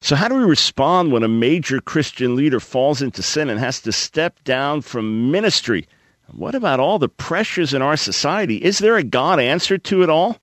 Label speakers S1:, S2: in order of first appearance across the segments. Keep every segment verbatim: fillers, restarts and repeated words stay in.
S1: So how do we respond when a major Christian leader falls into sin and has to step down from ministry? What about all the pressures in our society? Is there a God answer to it all?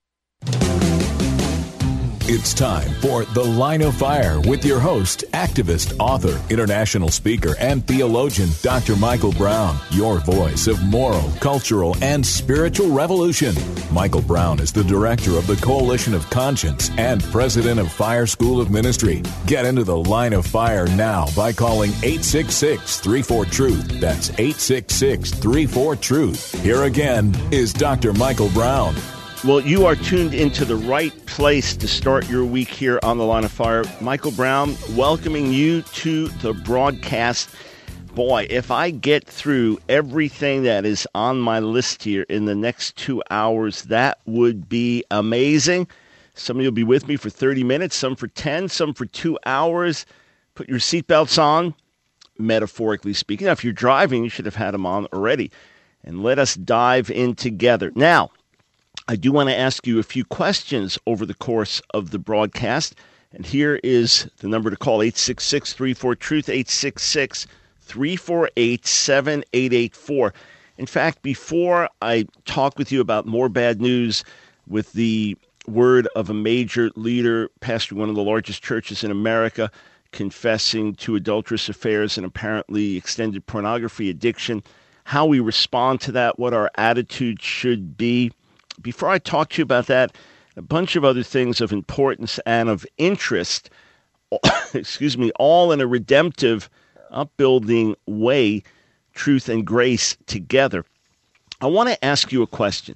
S2: It's time for The Line of Fire with your host, activist, author, international speaker, and theologian, Doctor Michael Brown, your voice of moral, cultural, and spiritual revolution. Michael Brown is the director of the Coalition of Conscience and president of Fire School of Ministry. Get into The Line of Fire now by calling eight six six, three four, truth. That's eight six six, three four, truth. Here again is Doctor Michael Brown.
S1: Well, you are tuned into the right place to start your week here on The Line of Fire. Michael Brown, welcoming you to the broadcast. Boy, if I get through everything that is on my list here in the next two hours, that would be amazing. Some of you will be with me for thirty minutes, some for ten, some for two hours. Put your seatbelts on, metaphorically speaking. Now, if you're driving, you should have had them on already. And let us dive in together. Now, I do want to ask you a few questions over the course of the broadcast. And here is the number to call, eight six six, three four, truth, eight six six, three four eight, seven eight eight four. In fact, before I talk with you about more bad news with the word of a major leader pastoring one of the largest churches in America, confessing to adulterous affairs and apparently extended pornography addiction, how we respond to that, what our attitude should be. Before I talk to you about that, a bunch of other things of importance and of interest, excuse me, all in a redemptive, upbuilding way, truth and grace together. I want to ask you a question.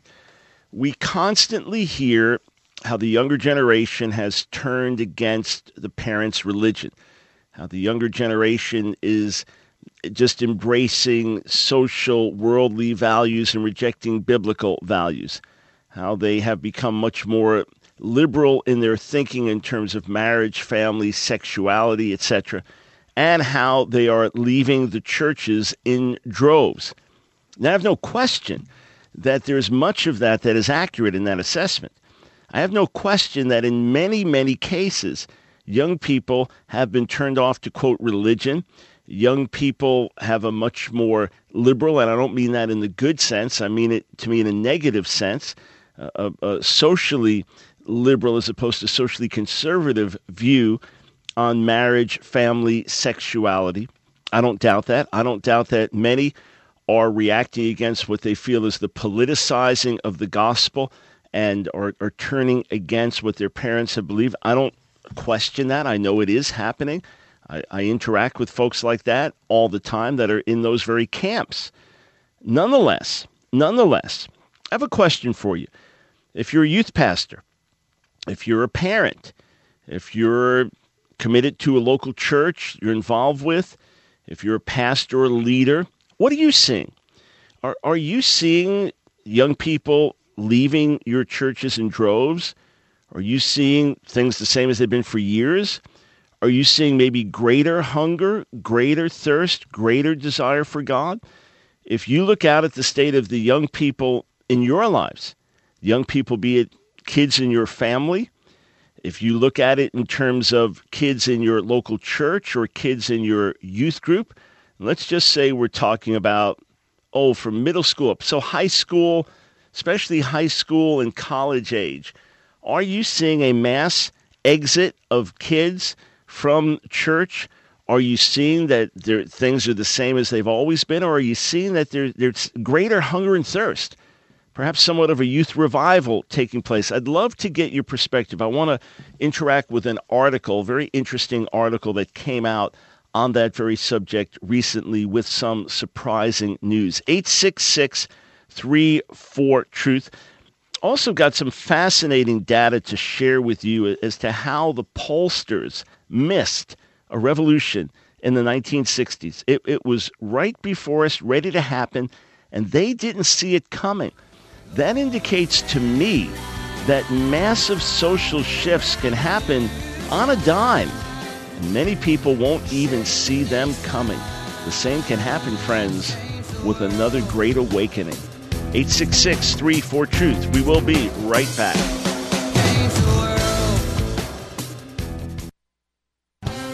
S1: We constantly hear how the younger generation has turned against the parents' religion, how the younger generation is just embracing social, worldly values and rejecting biblical values, how they have become much more liberal in their thinking in terms of marriage, family, sexuality, et cetera, and how they are leaving the churches in droves. Now, I have no question that there's much of that that is accurate in that assessment. I have no question that in many, many cases, young people have been turned off to, quote, religion. Young people have a much more liberal, and I don't mean that in the good sense, I mean it to me in a negative sense, A, a socially liberal as opposed to socially conservative view on marriage, family, sexuality. I don't doubt that. I don't doubt that many are reacting against what they feel is the politicizing of the gospel and are, are turning against what their parents have believed. I don't question that. I know it is happening. I, I interact with folks like that all the time that are in those very camps. Nonetheless, nonetheless, I have a question for you. If you're a youth pastor, if you're a parent, if you're committed to a local church you're involved with, if you're a pastor or leader, what are you seeing? Are, are you seeing young people leaving your churches in droves? Are you seeing things the same as they've been for years? Are you seeing maybe greater hunger, greater thirst, greater desire for God? If you look out at the state of the young people in your lives, young people, be it kids in your family, if you look at it in terms of kids in your local church or kids in your youth group, let's just say we're talking about, oh, from middle school up, so high school, especially high school and college age, are you seeing a mass exit of kids from church? Are you seeing that there, things are the same as they've always been, or are you seeing that there, there's greater hunger and thirst? Perhaps somewhat of a youth revival taking place. I'd love to get your perspective. I want to interact with an article, very interesting article that came out on that very subject recently with some surprising news. eight six six, three four, truth. Also got some fascinating data to share with you as to how the pollsters missed a revolution in the nineteen sixties. It, it was right before us, ready to happen, and they didn't see it coming. That indicates to me that massive social shifts can happen on a dime, and many people won't even see them coming. The same can happen, friends, with another great awakening. eight six six, three four, truth. We will be right back.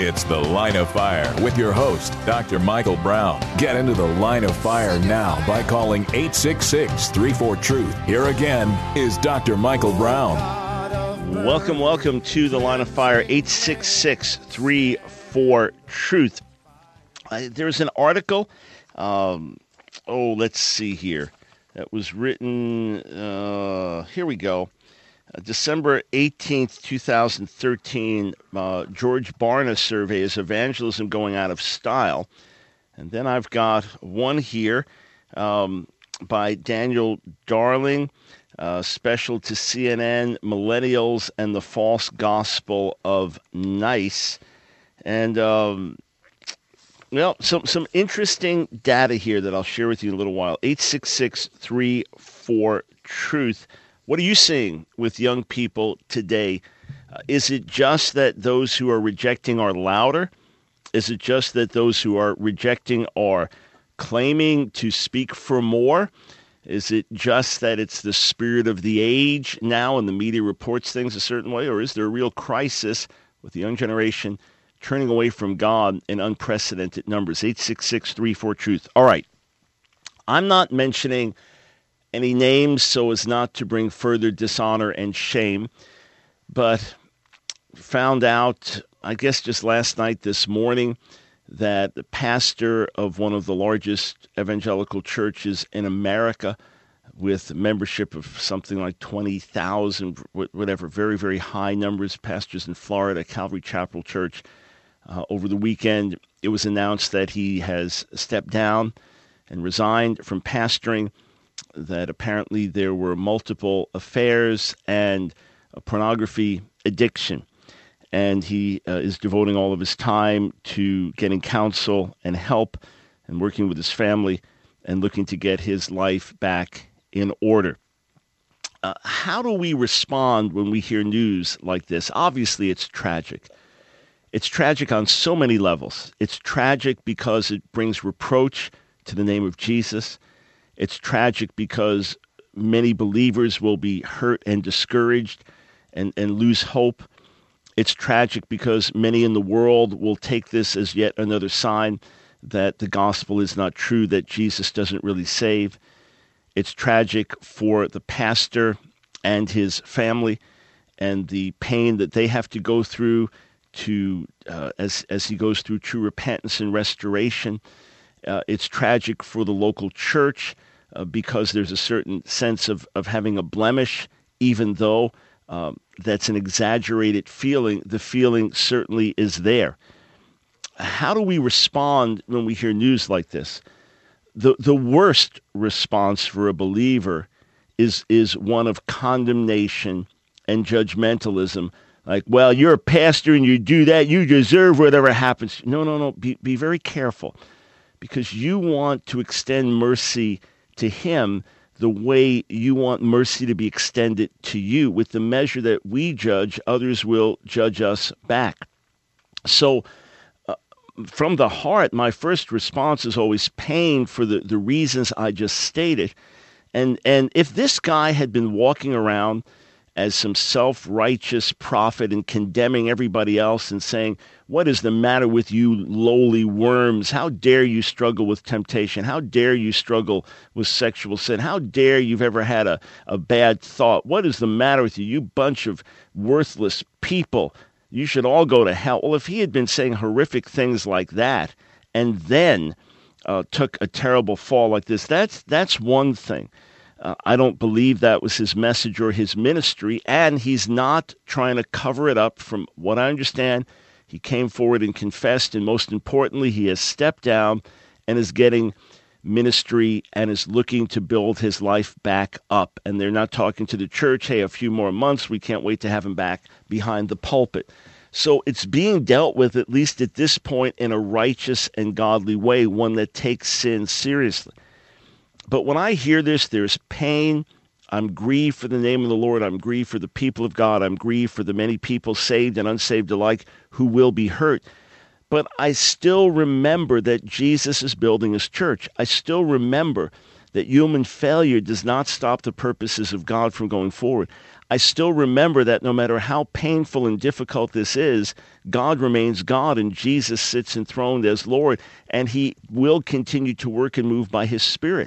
S2: It's The Line of Fire with your host, Doctor Michael Brown. Get into the Line of Fire now by calling eight six six, three four, truth. Here again is Doctor Michael Brown.
S1: Welcome, welcome to The Line of Fire, eight six six, three four, truth. Uh, there's an article, um, oh, let's see here, that was written, uh, here we go. Uh, December eighteenth, twenty thirteen, uh, George Barna survey, Is Evangelism Going Out of Style? And then I've got one here um, by Daniel Darling, uh, special to C N N, Millennials and the False Gospel of Nice. And, um, well, some, some interesting data here that I'll share with you in a little while. eight six six, three four, truth. What are you seeing with young people today? Uh, is it just that those who are rejecting are louder? Is it just that those who are rejecting are claiming to speak for more? Is it just that it's the spirit of the age now and the media reports things a certain way? Or is there a real crisis with the young generation turning away from God in unprecedented numbers? eight six six, three four, truth. All right. I'm not mentioning any names so as not to bring further dishonor and shame, but found out, I guess just last night, this morning, that the pastor of one of the largest evangelical churches in America, with membership of something like twenty thousand, whatever, very, very high numbers, pastors in Florida, Calvary Chapel Church, uh, over the weekend, it was announced that he has stepped down and resigned from pastoring, that apparently there were multiple affairs and a pornography addiction. And he uh, is devoting all of his time to getting counsel and help and working with his family and looking to get his life back in order. Uh, how do we respond when we hear news like this? Obviously, it's tragic. It's tragic on so many levels. It's tragic because it brings reproach to the name of Jesus. It's tragic because many believers will be hurt and discouraged and, and lose hope. It's tragic because many in the world will take this as yet another sign that the gospel is not true, that Jesus doesn't really save. It's tragic for the pastor and his family and the pain that they have to go through to uh, as as he goes through true repentance and restoration. Uh, it's tragic for the local church uh, because there's a certain sense of, of having a blemish, even though um, that's an exaggerated feeling. The feeling certainly is there. How do we respond when we hear news like this? The the worst response for a believer is is one of condemnation and judgmentalism. Like, well, you're a pastor and you do that, you deserve whatever happens. No, no, no. Be be very careful, because you want to extend mercy to him the way you want mercy to be extended to you. With the measure that we judge, others will judge us back. So uh, from the heart, my first response is always pain for the, the reasons I just stated. And and if this guy had been walking around as some self-righteous prophet and condemning everybody else and saying, what is the matter with you lowly worms? How dare you struggle with temptation? How dare you struggle with sexual sin? How dare you've ever had a, a bad thought? What is the matter with you, you bunch of worthless people? You should all go to hell. Well, if he had been saying horrific things like that and then uh, took a terrible fall like this, that's that's one thing. Uh, I don't believe that was his message or his ministry, and he's not trying to cover it up. From what I understand, he came forward and confessed, and most importantly, he has stepped down and is getting ministry and is looking to build his life back up. And they're not talking to the church, hey, a few more months, we can't wait to have him back behind the pulpit. So it's being dealt with, at least at this point, in a righteous and godly way, one that takes sin seriously. But when I hear this, there's pain. I'm grieved for the name of the Lord. I'm grieved for the people of God. I'm grieved for the many people, saved and unsaved alike, who will be hurt. But I still remember that Jesus is building his church. I still remember that human failure does not stop the purposes of God from going forward. I still remember that no matter how painful and difficult this is, God remains God and Jesus sits enthroned as Lord, and he will continue to work and move by his Spirit.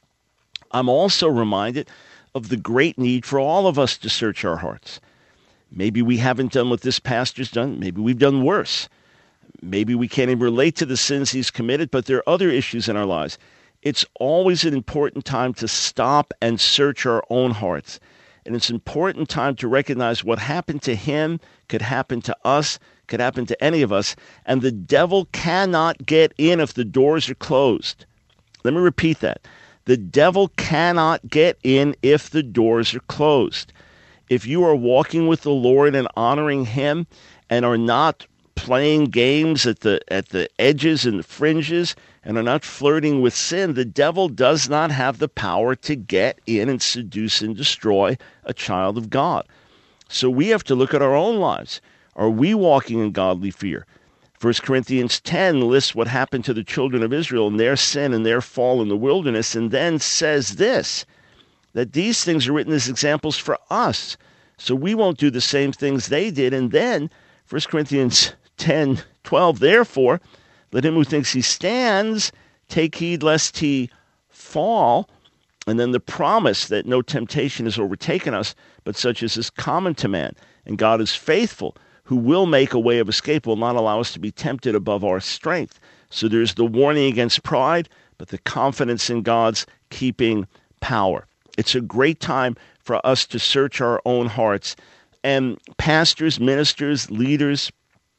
S1: I'm also reminded of the great need for all of us to search our hearts. Maybe we haven't done what this pastor's done. Maybe we've done worse. Maybe we can't even relate to the sins he's committed, but there are other issues in our lives. It's always an important time to stop and search our own hearts. And it's an important time to recognize what happened to him could happen to us, could happen to any of us, and the devil cannot get in if the doors are closed. Let me repeat that. The devil cannot get in if the doors are closed. If you are walking with the Lord and honoring him and are not playing games at the at the edges and the fringes and are not flirting with sin, the devil does not have the power to get in and seduce and destroy a child of God. So we have to look at our own lives. Are we walking in godly fear? First Corinthians ten lists what happened to the children of Israel and their sin and their fall in the wilderness, and then says this, that these things are written as examples for us, so we won't do the same things they did. And then First Corinthians ten twelve, therefore, let him who thinks he stands take heed lest he fall. And then the promise that no temptation has overtaken us, but such as is common to man. And God is faithful, who will make a way of escape, will not allow us to be tempted above our strength. So there's the warning against pride, but the confidence in God's keeping power. It's a great time for us to search our own hearts. And pastors, ministers, leaders,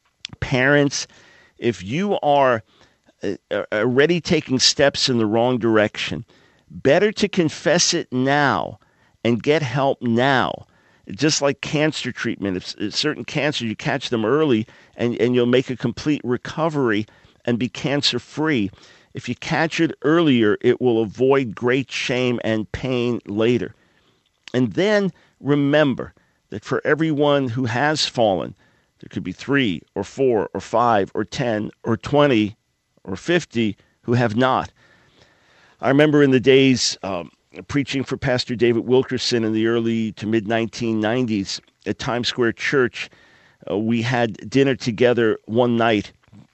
S1: parents, if you are already taking steps in the wrong direction, better to confess it now and get help now. Just like cancer treatment, if, if certain cancers, you catch them early and, and you'll make a complete recovery and be cancer-free. If you catch it earlier, it will avoid great shame and pain later. And then remember that for everyone who has fallen, there could be three or four or five or ten or twenty or fifty who have not. I remember in the days um, preaching for Pastor David Wilkerson in the early to mid nineteen nineties at Times Square Church. Uh, we had dinner together one night,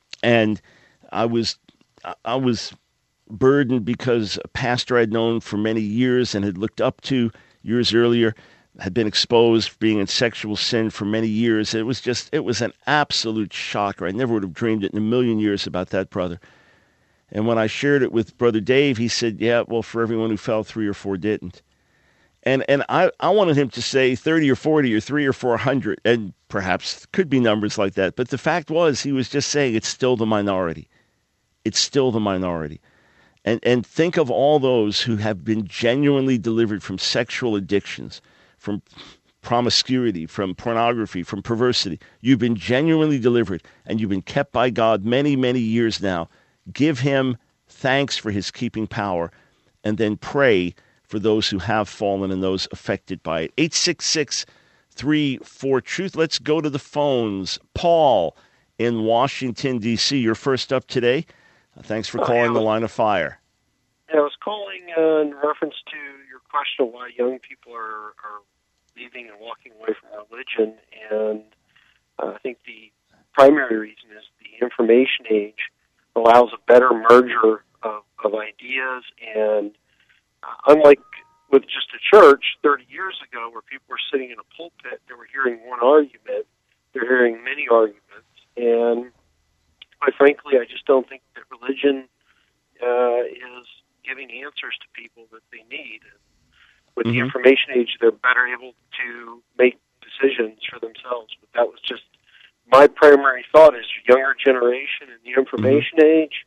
S1: and I was I was burdened because a pastor I'd known for many years and had looked up to years earlier had been exposed for being in sexual sin for many years. It was just, it was an absolute shocker. I never would have dreamed it in a million years about that brother. And when I shared it with Brother Dave, he said, yeah, well, for everyone who fell, three or four didn't. And and I, I wanted him to say thirty or forty or three or four hundred, and perhaps could be numbers like that. But the fact was, he was just saying it's still the minority. It's still the minority. And and think of all those who have been genuinely delivered from sexual addictions, from promiscuity, from pornography, from perversity. You've been genuinely delivered, and you've been kept by God many, many years now. Give him thanks for his keeping power, and then pray for those who have fallen and those affected by it. eight six six, three four, truth. Let's go to the phones. Paul in Washington, D C, you're first up today. Uh, thanks for calling the Line of Fire.
S3: I was calling uh, in reference to your question of why young people are, are leaving and walking away from religion, and uh, I think the primary reason is the information age allows a better merger of, of ideas, and uh, unlike with just a church thirty years ago where people were sitting in a pulpit, they were hearing one argument, they're hearing many arguments, and quite frankly, I just don't think that religion uh, is giving answers to people that they need. And with mm-hmm. the information age, they're better able to make decisions for themselves. But that was just my primary thought is younger generation and the information mm-hmm. age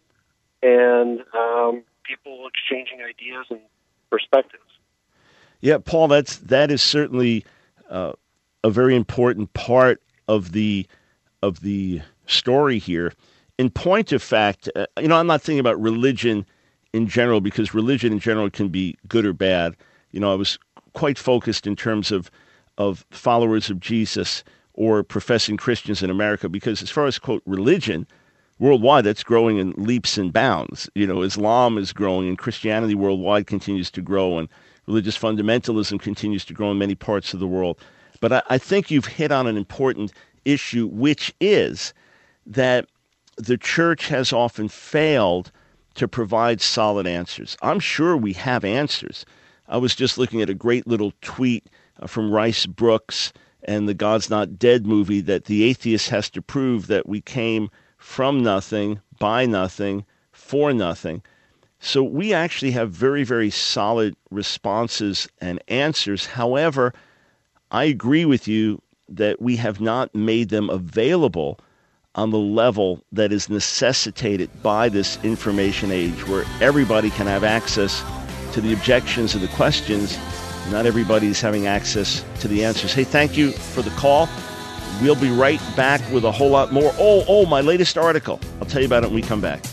S3: and um, people exchanging ideas and perspectives.
S1: Yeah, Paul, that's that is certainly uh, a very important part of the of the story here. In point of fact, uh, you know, I'm not thinking about religion in general because religion in general can be good or bad. You know, I was quite focused in terms of of followers of Jesus or professing Christians in America because as far as, quote, religion, worldwide, that's growing in leaps and bounds. You know, Islam is growing, and Christianity worldwide continues to grow, and religious fundamentalism continues to grow in many parts of the world. But I, I think you've hit on an important issue, which is that the church has often failed to provide solid answers. I'm sure we have answers. I was just looking at a great little tweet uh, from Rice Brooks and the God's Not Dead movie that the atheist has to prove that we came from nothing, by nothing, for nothing. So we actually have very, very solid responses and answers. However, I agree with you that we have not made them available on the level that is necessitated by this information age, where everybody can have access to the objections and the questions. Not everybody's having access to the answers. Hey, thank you for the call. We'll be right back with a whole lot more. Oh, oh, my latest article. I'll tell you about it when we come back.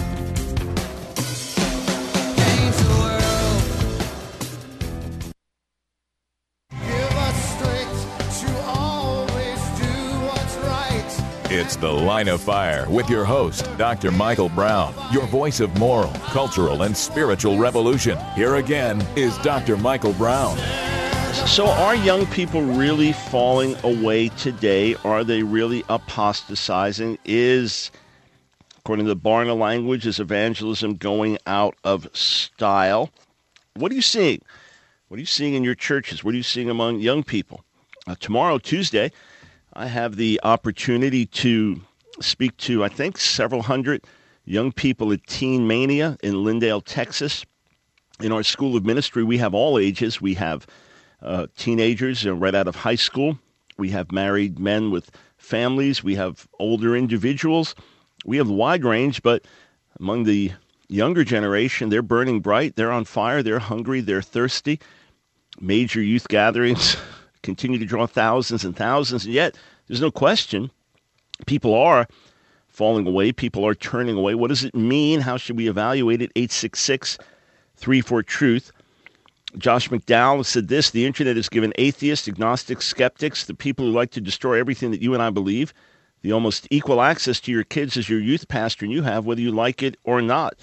S2: It's The Line of Fire with your host, Doctor Michael Brown, your voice of moral, cultural, and spiritual revolution. Here again is Doctor Michael Brown.
S1: So are young people really falling away today? Are they really apostatizing? Is, according to the Barna language, is evangelism going out of style? What are you seeing? What are you seeing in your churches? What are you seeing among young people? Uh, tomorrow, Tuesday, I have the opportunity to speak to, I think, several hundred young people at Teen Mania in Lindale, Texas. In our School of Ministry, we have all ages. We have uh, teenagers uh, right out of high school. We have married men with families. We have older individuals. We have a wide range, but among the younger generation, they're burning bright. They're on fire. They're hungry. They're thirsty. Major youth gatherings continue to draw thousands and thousands, and yet there's no question people are falling away. People are turning away. What does it mean? How should we evaluate it? eight six six, three four, truth. Josh McDowell said this: the internet has given atheists, agnostics, skeptics, the people who like to destroy everything that you and I believe, the almost equal access to your kids as your youth pastor and you have, whether you like it or not.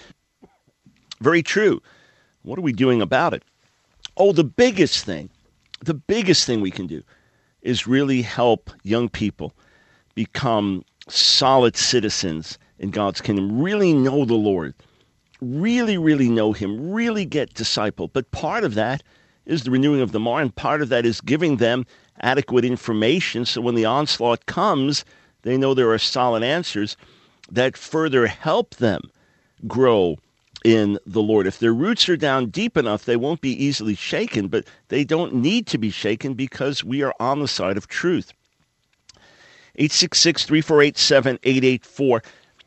S1: Very true. What are we doing about it? Oh, the biggest thing, the biggest thing we can do is really help young people become solid citizens in God's kingdom, really know the Lord, really, really know him, really get discipled. But part of that is the renewing of the mind. Part of that is giving them adequate information so when the onslaught comes, they know there are solid answers that further help them grow in the Lord. If their roots are down deep enough, they won't be easily shaken, but they don't need to be shaken because we are on the side of truth. eight six six, three four eight, seven eight eight four.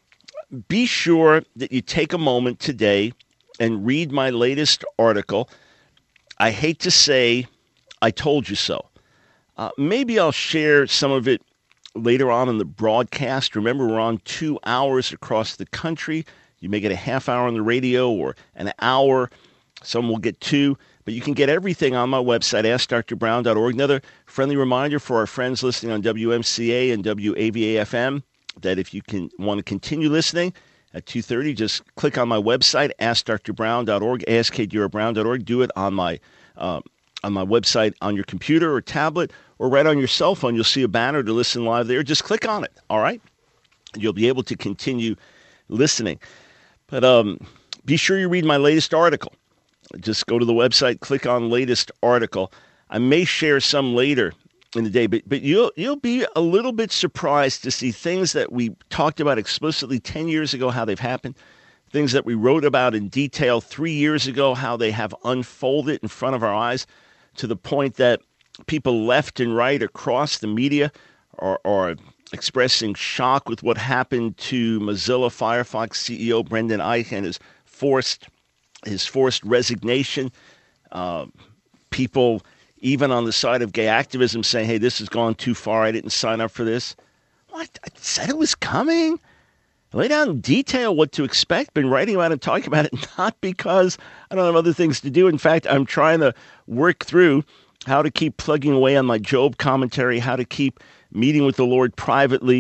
S1: Be sure that you take a moment today and read my latest article. I hate to say I told you so. Uh, maybe I'll share some of it later on in the broadcast. Remember, we're on two hours across the country. You may get a half hour on the radio or an hour. Some will get two. But you can get everything on my website, ask dr brown dot org. Another friendly reminder for our friends listening on W M C A and W A V A F M that if you can want to continue listening at two thirty, just click on my website, ask dr brown dot org, ask dr brown dot org. Do it on my uh, on my website on your computer or tablet or right on your cell phone. You'll see a banner to listen live there. Just click on it, all right? You'll be able to continue listening. But um, be sure you read my latest article. Just go to the website, click on latest article. I may share some later in the day, but but you'll you'll be a little bit surprised to see things that we talked about explicitly ten years ago, how they've happened, things that we wrote about in detail three years ago, how they have unfolded in front of our eyes to the point that people left and right across the media are, are expressing shock with what happened to Mozilla Firefox C E O Brendan Eich and his forced his forced resignation. Uh, people, even on the side of gay activism, saying, hey, this has gone too far. I didn't sign up for this. What? I said it was coming. I lay down in detail what to expect. Been writing about it and talking about it, not because I don't have other things to do. In fact, I'm trying to work through how to keep plugging away on my Job commentary, how to keep meeting with the Lord privately,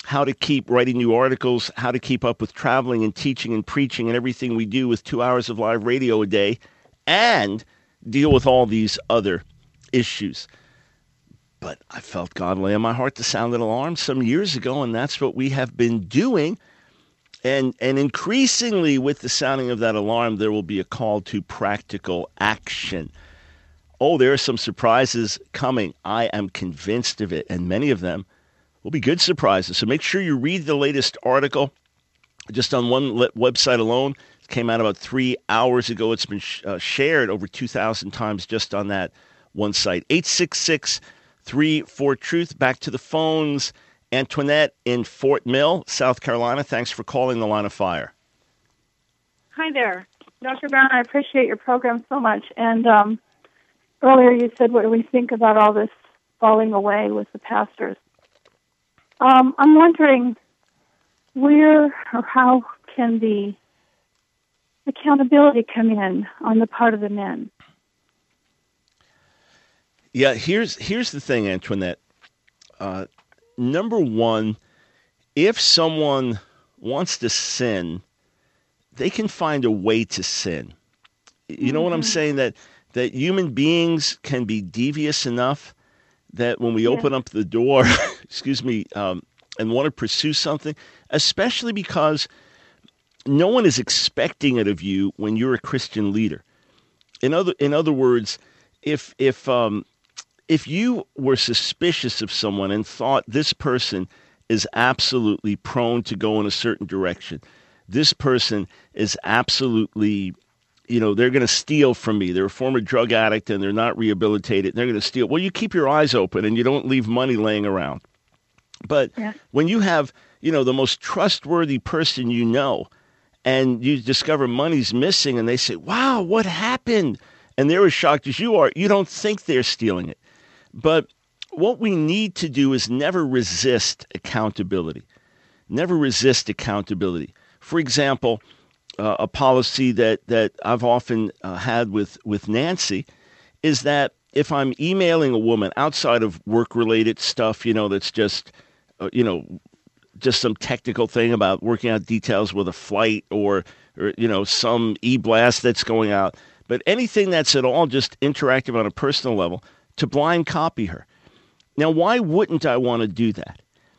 S1: how to keep writing new articles, how to keep up with traveling and teaching and preaching and everything we do with two hours of live radio a day, and deal with all these other issues. But I felt God lay on my heart to sound an alarm some years ago, and that's what we have been doing. And and increasingly with the sounding of that alarm, there will be a call to practical action. Oh, there are some surprises coming. I am convinced of it, and many of them will be good surprises. So make sure you read the latest article. Just on one le- website alone, it came out about three hours ago. It's been sh- uh, shared over two thousand times just on that one site. eight six six, three four, truth. Back to the phones. Antoinette in Fort Mill, South Carolina. Thanks for calling the Line of Fire.
S4: Hi there. Doctor Brown, I appreciate your program so much. And um, earlier you said, what do we think about all this falling away with the pastors? Um, I'm wondering where or how can the accountability come in on the part of the men?
S1: Yeah, here's here's the thing, Antoinette. Uh, number one, if someone wants to sin, they can find a way to sin. You know mm-hmm. what I'm saying? That that human beings can be devious enough that when we yeah. open up the door, excuse me, um, and want to pursue something, especially because no one is expecting it of you when you're a Christian leader. In other in other words, if if um, if you were suspicious of someone and thought this person is absolutely prone to go in a certain direction, this person is absolutely, you know, they're going to steal from me. They're a former drug addict and they're not rehabilitated. They're going to steal. Well, you keep your eyes open and you don't leave money laying around. But yeah. when you have, you know, the most trustworthy person you know, and you discover money's missing and they say, wow, what happened? And they're as shocked as you are. You don't think they're stealing it. But what we need to do is never resist accountability. Never resist accountability. For example, uh, a policy that, that I've often uh, had with, with Nancy is that if I'm emailing a woman outside of work-related stuff, you know, that's just, uh, you know, just some technical thing about working out details with a flight or, or, you know, some e-blast that's going out, but anything that's at all just interactive on a personal level, to blind copy her. Now, why wouldn't I want to do that?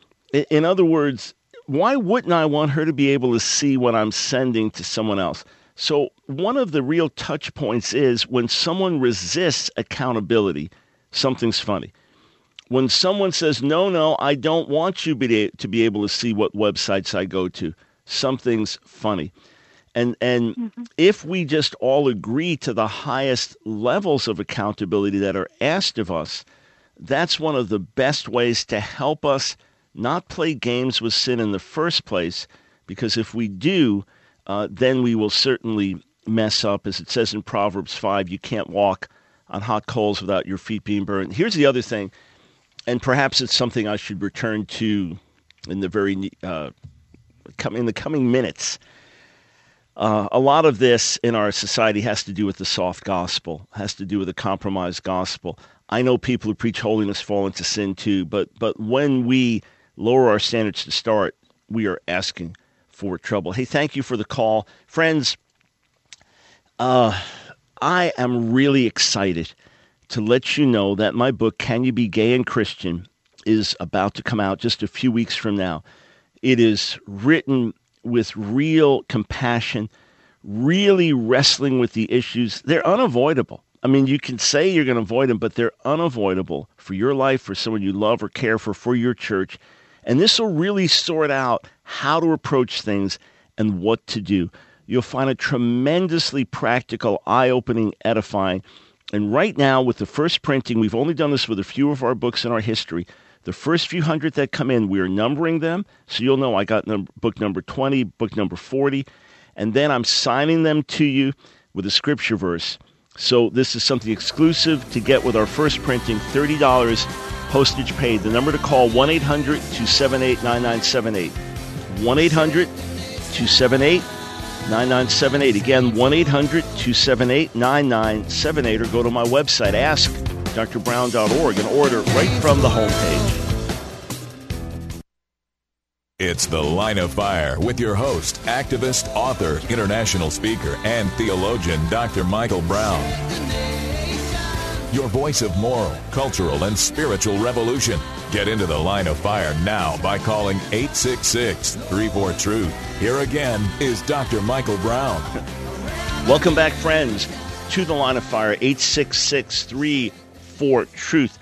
S1: In other words, why wouldn't I want her to be able to see what I'm sending to someone else? So one of the real touch points is when someone resists accountability, something's funny. When someone says, no, no, I don't want you to be able to see what websites I go to, something's funny. And and mm-hmm. if we just all agree to the highest levels of accountability that are asked of us, that's one of the best ways to help us not play games with sin in the first place, because if we do, uh, then we will certainly mess up. As it says in Proverbs five, you can't walk on hot coals without your feet being burned. Here's the other thing, and perhaps it's something I should return to in the very uh, in the coming minutes. Uh, a lot of this in our society has to do with the soft gospel, has to do with the compromised gospel. I know people who preach holiness fall into sin too, but but when we lower our standards to start, we are asking for trouble. Hey, thank you for the call. Friends, uh, I am really excited to let you know that my book, Can You Be Gay and Christian, is about to come out just a few weeks from now. It is written with real compassion, really wrestling with the issues. They're unavoidable. I mean, you can say you're going to avoid them, but they're unavoidable for your life, for someone you love or care for, for your church. And this will really sort out how to approach things and what to do. You'll find it tremendously practical, eye-opening, edifying. And right now, with the first printing, we've only done this with a few of our books in our history. The first few hundred that come in, we're numbering them. So you'll know I got num- book number twenty, book number forty. And then I'm signing them to you with a scripture verse. So this is something exclusive to get with our first printing, thirty dollars postage paid. The number to call, one eight hundred two seven eight nine nine seven eight. one eight hundred two seven eight nine nine seven eight. Again, one eight hundred two seven eight nine nine seven eight, or go to my website, ask dr brown dot org, and order right from the homepage.
S2: It's The Line of Fire with your host, activist, author, international speaker, and theologian, Doctor Michael Brown. Your voice of moral, cultural, and spiritual revolution. Get into The Line of Fire now by calling eight six six, three four, truth. Here again is Doctor Michael Brown.
S1: Welcome back, friends, to The Line of Fire, eight six six, three four, truth.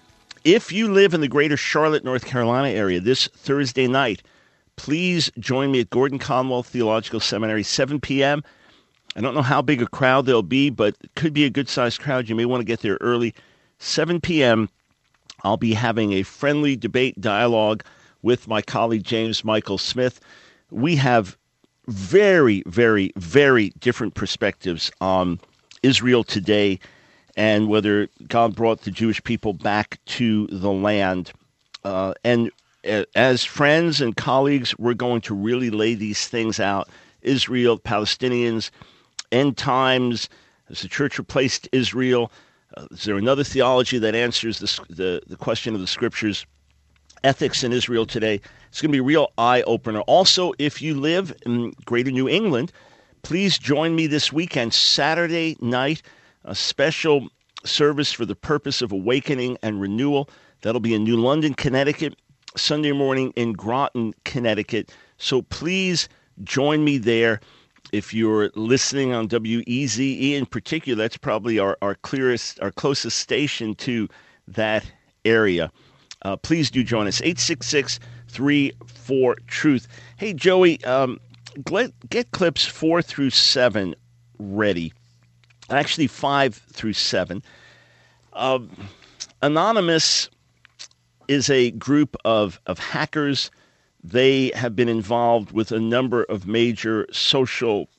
S1: If you live in the greater Charlotte, North Carolina area this Thursday night, please join me at Gordon Conwell Theological Seminary, seven p.m. I don't know how big a crowd there'll be, but it could be a good-sized crowd. You may want to get there early. seven p.m., I'll be having a friendly debate dialogue with my colleague James Michael Smith. We have very, very, very different perspectives on Israel today and whether God brought the Jewish people back to the land. Uh, and uh, as friends and colleagues, we're going to really lay these things out. Israel, Palestinians, end times, has the church replaced Israel? Uh, is there another theology that answers this, the, the question of the scriptures? Ethics in Israel today. It's going to be a real eye-opener. Also, if you live in greater New England, please join me this weekend, Saturday night, a special service for the purpose of awakening and renewal. That'll be in New London, Connecticut, Sunday morning in Groton, Connecticut. So please join me there. If you're listening on W E Z E in particular, that's probably our, our clearest, our closest station to that area. Uh, please do join us, eight six six, three four, truth. Hey, Joey, um, get, get clips four through seven ready. Actually, five through seven. Uh, Anonymous is a group of, of hackers. They have been involved with a number of major social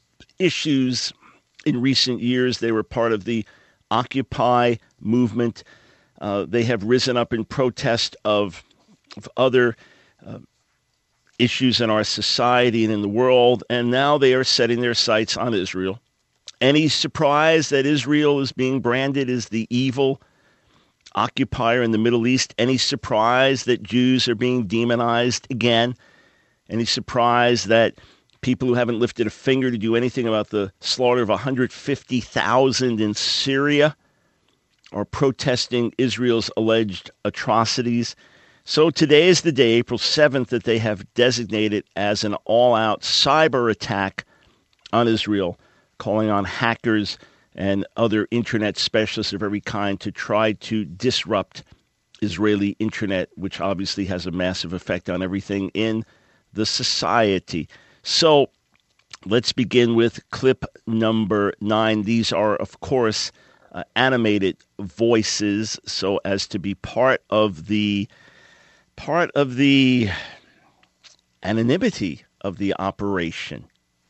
S1: issues in recent years. They were part of the Occupy movement. Uh, they have risen up in protest of, of other uh, issues in our society and in the world, and now they are setting their sights on Israel. Any surprise that Israel is being branded as the evil occupier in the Middle East? Any surprise that Jews are being demonized again? Any surprise that people who haven't lifted a finger to do anything about the slaughter of one hundred fifty thousand in Syria are protesting Israel's alleged atrocities? So today is the day, April seventh, that they have designated as an all-out cyber attack on Israel, calling on hackers and other internet specialists of every kind to try to disrupt Israeli internet, which obviously has a massive effect on everything in the society. So let's begin with clip number nine. These are, of course, uh, animated voices, so as to be part of the part of the anonymity of the operation.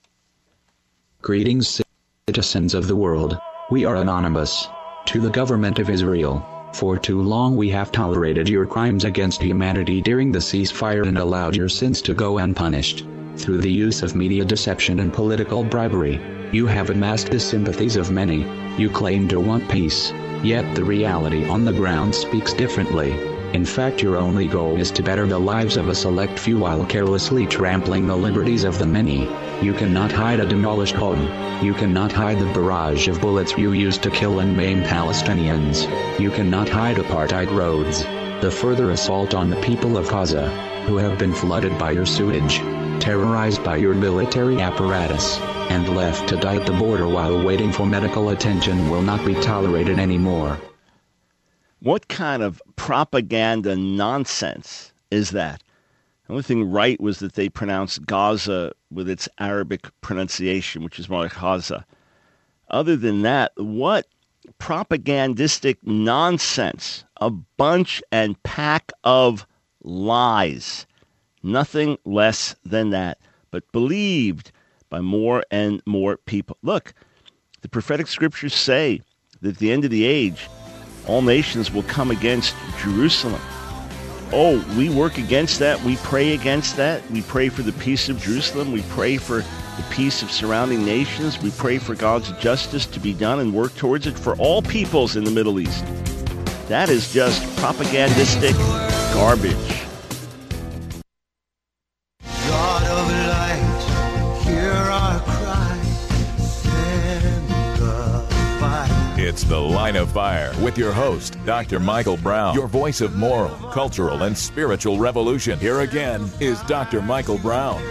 S5: Greetings, citizens of the world. We are anonymous. To the government of Israel, for too long we have tolerated your crimes against humanity during the ceasefire and allowed your sins to go unpunished. Through the use of media deception and political bribery, you have amassed the sympathies of many. You claim to want peace, yet the reality on the ground speaks differently. In fact, your only goal is to better the lives of a select few while carelessly trampling the liberties of the many. You cannot hide a demolished home. You cannot hide the barrage of bullets you used to kill and maim Palestinians. You cannot hide apartheid roads. The further assault on the people of Gaza, who have been flooded by your sewage, terrorized by your military apparatus, and left to die at the border while waiting for medical attention will not be tolerated anymore.
S1: What kind of propaganda nonsense is that? The only thing right was that they pronounced Gaza with its Arabic pronunciation, which is more like Gaza. Other than that, what propagandistic nonsense. A bunch and pack of lies. Nothing less than that, but believed by more and more people. Look, the prophetic scriptures say that at the end of the age, all nations will come against Jerusalem. Oh, we work against that. We pray against that. We pray for the peace of Jerusalem. We pray for the peace of surrounding nations. We pray for God's justice to be done and work towards it for all peoples in the Middle East. That is just propagandistic garbage.
S2: It's The Line of Fire with your host, Doctor Michael Brown, your voice of moral, cultural, and spiritual revolution. Here again is Doctor Michael Brown.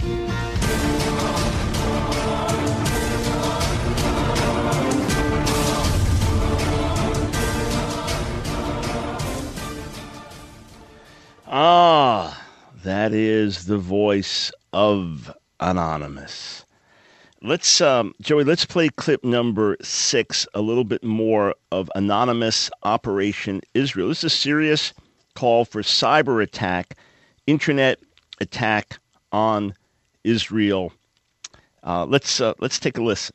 S1: Ah, that is the voice of Anonymous. Let's, um, Joey, let's play clip number six, a little bit more of Anonymous Operation Israel. This is a serious call for cyber attack, internet attack on Israel. Uh, let's uh, let's take a listen.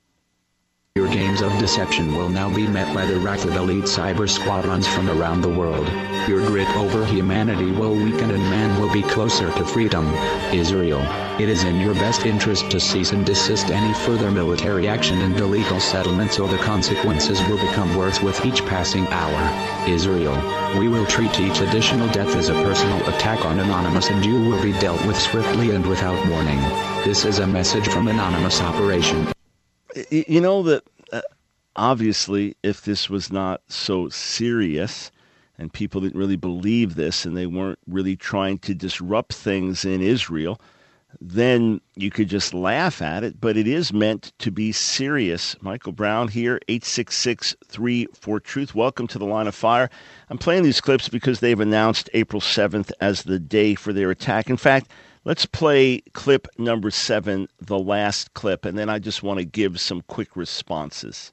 S5: Your games of deception will now be met by the wrath of elite cyber squadrons from around the world. Your grip over humanity will weaken and man will be closer to freedom. Israel, it is in your best interest to cease and desist any further military action and illegal settlements, or the consequences will become worse with each passing hour. Israel, we will treat each additional death as a personal attack on Anonymous, and you will be dealt with swiftly and without warning. This is a message from Anonymous Operation.
S1: You know that uh, obviously if this was not so serious and people didn't really believe this and they weren't really trying to disrupt things in Israel, then you could just laugh at it. But it is meant to be serious. Michael Brown here, eight six six, three four, truth. Welcome to the Line of Fire. I'm playing these clips because they've announced April seventh as the day for their attack. In fact, let's play clip number seven, the last clip, and then I just want to give some quick responses.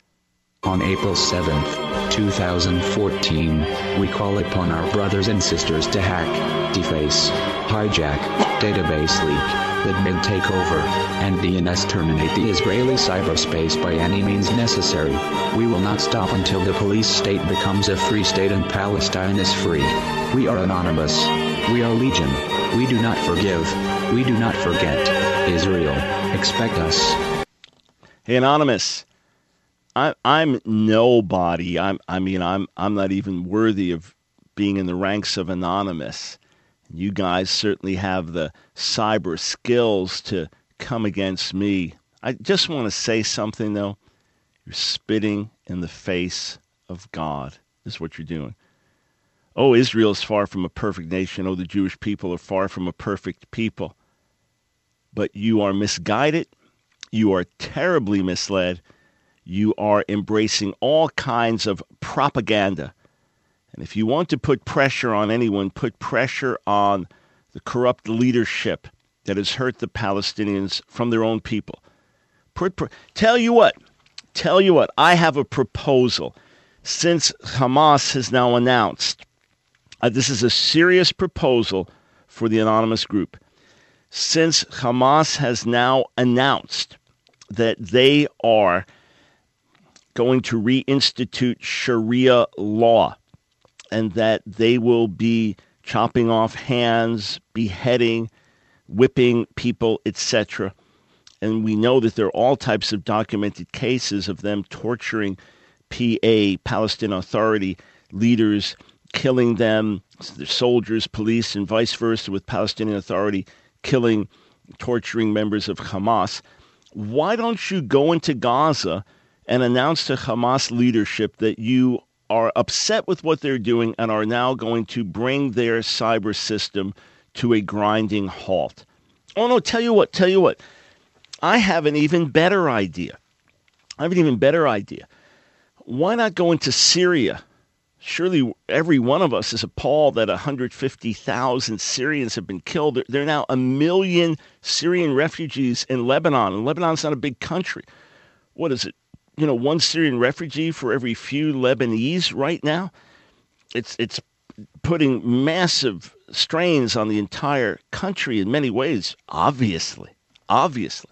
S5: On April seventh, two thousand fourteen, we call upon our brothers and sisters to hack, deface, hijack, database leak, admin takeover, and D N S terminate the Israeli cyberspace by any means necessary. We will not stop until the police state becomes a free state and Palestine is free. We are Anonymous. We are Legion. We do not forgive. We do not forget. Israel, expect us.
S1: Hey, Anonymous. I, I'm nobody. I'm, I mean, I'm I'm not even worthy of being in the ranks of Anonymous. You guys certainly have the cyber skills to come against me. I just want to say something, though. You're spitting in the face of God. This is what you're doing. Oh, Israel is far from a perfect nation. Oh, the Jewish people are far from a perfect people. But you are misguided. You are terribly misled. You are embracing all kinds of propaganda. And if you want to put pressure on anyone, put pressure on the corrupt leadership that has hurt the Palestinians from their own people. Put, pr- tell you what, tell you what, I have a proposal. Since Hamas has now announced, uh, this is a serious proposal for the Anonymous group. Since Hamas has now announced that they are going to reinstitute Sharia law, and that they will be chopping off hands, beheading, whipping people, et cetera. And we know that there are all types of documented cases of them torturing P A, Palestinian Authority leaders, killing them, their soldiers, police, and vice versa, with Palestinian Authority killing, torturing members of Hamas. Why don't you go into Gaza and announce to Hamas leadership that you are upset with what they're doing and are now going to bring their cyber system to a grinding halt? Oh, no, tell you what, tell you what. I have an even better idea. I have an even better idea. Why not go into Syria? Surely every one of us is appalled that one hundred fifty thousand Syrians have been killed. There are now a million Syrian refugees in Lebanon, and Lebanon's not a big country. What is it? You know, one Syrian refugee for every few Lebanese right now. It's it's putting massive strains on the entire country in many ways, obviously, obviously.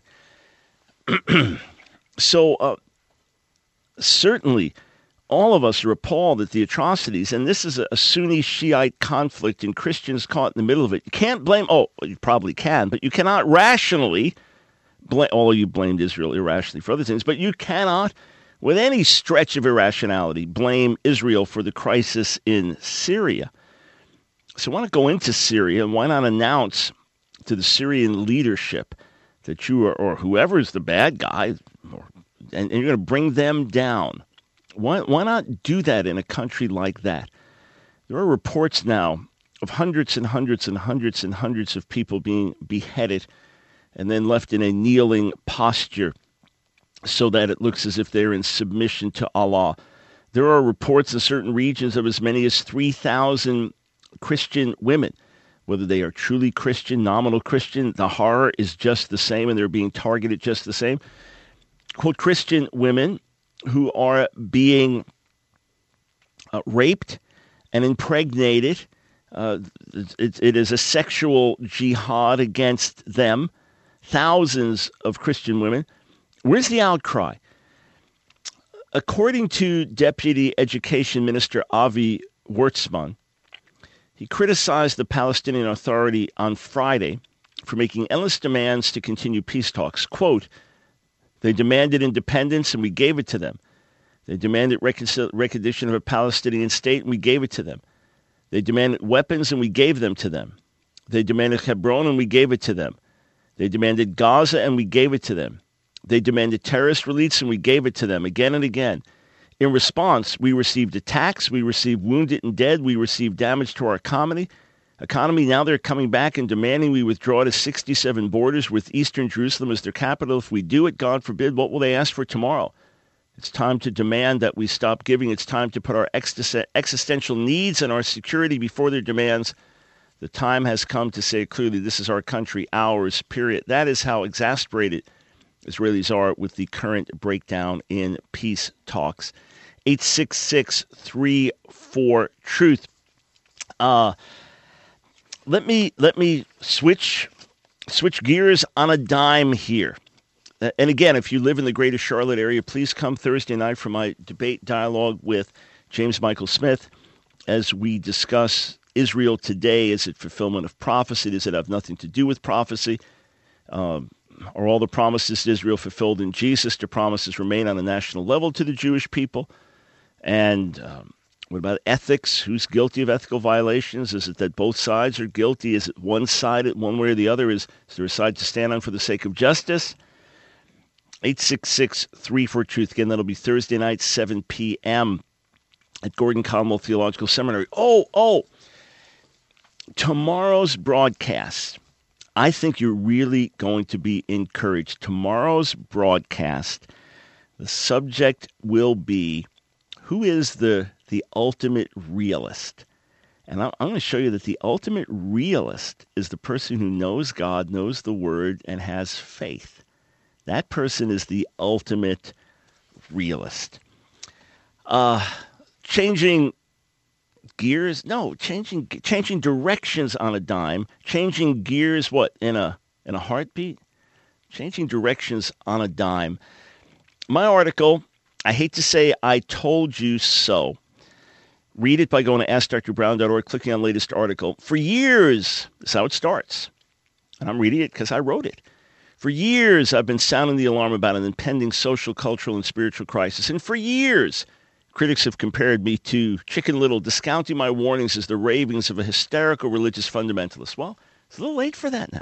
S1: so uh, certainly all of us are appalled at the atrocities, and this is a, a Sunni Shiite conflict, and Christians caught in the middle of it. You can't blame, oh, you probably can, but you cannot rationally blame, although you blamed Israel irrationally for other things, but you cannot, with any stretch of irrationality, blame Israel for the crisis in Syria. So why not go into Syria, and why not announce to the Syrian leadership that you are, or whoever's the bad guy, or and, and you're going to bring them down. Why, why not do that in a country like that? There are reports now of hundreds and hundreds and hundreds and hundreds of people being beheaded and then left in a kneeling posture so that it looks as if they're in submission to Allah. There are reports in certain regions of as many as three thousand Christian women. Whether they are truly Christian, nominal Christian, the horror is just the same, and they're being targeted just the same. Quote, Christian women who are being uh, raped and impregnated. Uh, it, it is a sexual jihad against them. Thousands of Christian women. Where's the outcry? According to Deputy Education Minister Avi Wurzman, he criticized the Palestinian Authority on Friday for making endless demands to continue peace talks. Quote, they demanded independence and we gave it to them. They demanded reconcil- recognition of a Palestinian state and we gave it to them. They demanded weapons and we gave them to them. They demanded Hebron and we gave it to them. They demanded Gaza and we gave it to them. They demanded terrorist release and we gave it to them again and again. In response, we received attacks, we received wounded and dead, we received damage to our economy. Economy, now they're coming back and demanding we withdraw to sixty-seven borders with eastern Jerusalem as their capital. If we do it, God forbid, what will they ask for tomorrow? It's time to demand that we stop giving. It's time to put our existential needs and our security before their demands. The time has come to say clearly, this is our country, ours, period. That is how exasperated Israelis are with the current breakdown in peace talks. eight six six, three four, truth. Uh, let me let me switch switch gears on a dime here. And again, if you live in the greater Charlotte area, please come Thursday night for my debate dialogue with James Michael Smith as we discuss Israel today. Is it fulfillment of prophecy? Does it have nothing to do with prophecy? Um, Are all the promises to Israel fulfilled in Jesus? Do promises remain on a national level to the Jewish people? And um, what about ethics? Who's guilty of ethical violations? Is it that both sides are guilty? Is it one-sided, one way or the other? Is, is there a side to stand on for the sake of justice? eight six six, three four, truth. Again, that'll be Thursday night, seven p.m. at Gordon Conwell Theological Seminary. Oh, oh, tomorrow's broadcast. I think you're really going to be encouraged. Tomorrow's broadcast, the subject will be, who is the, the ultimate realist? And I'm, I'm going to show you that the ultimate realist is the person who knows God, knows the Word, and has faith. That person is the ultimate realist. Uh, changing gears? No, changing changing directions on a dime. Changing gears, what, in a in a heartbeat? Changing directions on a dime. My article, I hate to say I told you so. Read it by going to ask dr brown dot org, clicking on latest article. For years, this is how it starts. And I'm reading it because I wrote it. For years, I've been sounding the alarm about an impending social, cultural, and spiritual crisis. And for years, critics have compared me to Chicken Little, discounting my warnings as the ravings of a hysterical religious fundamentalist. Well, it's a little late for that now.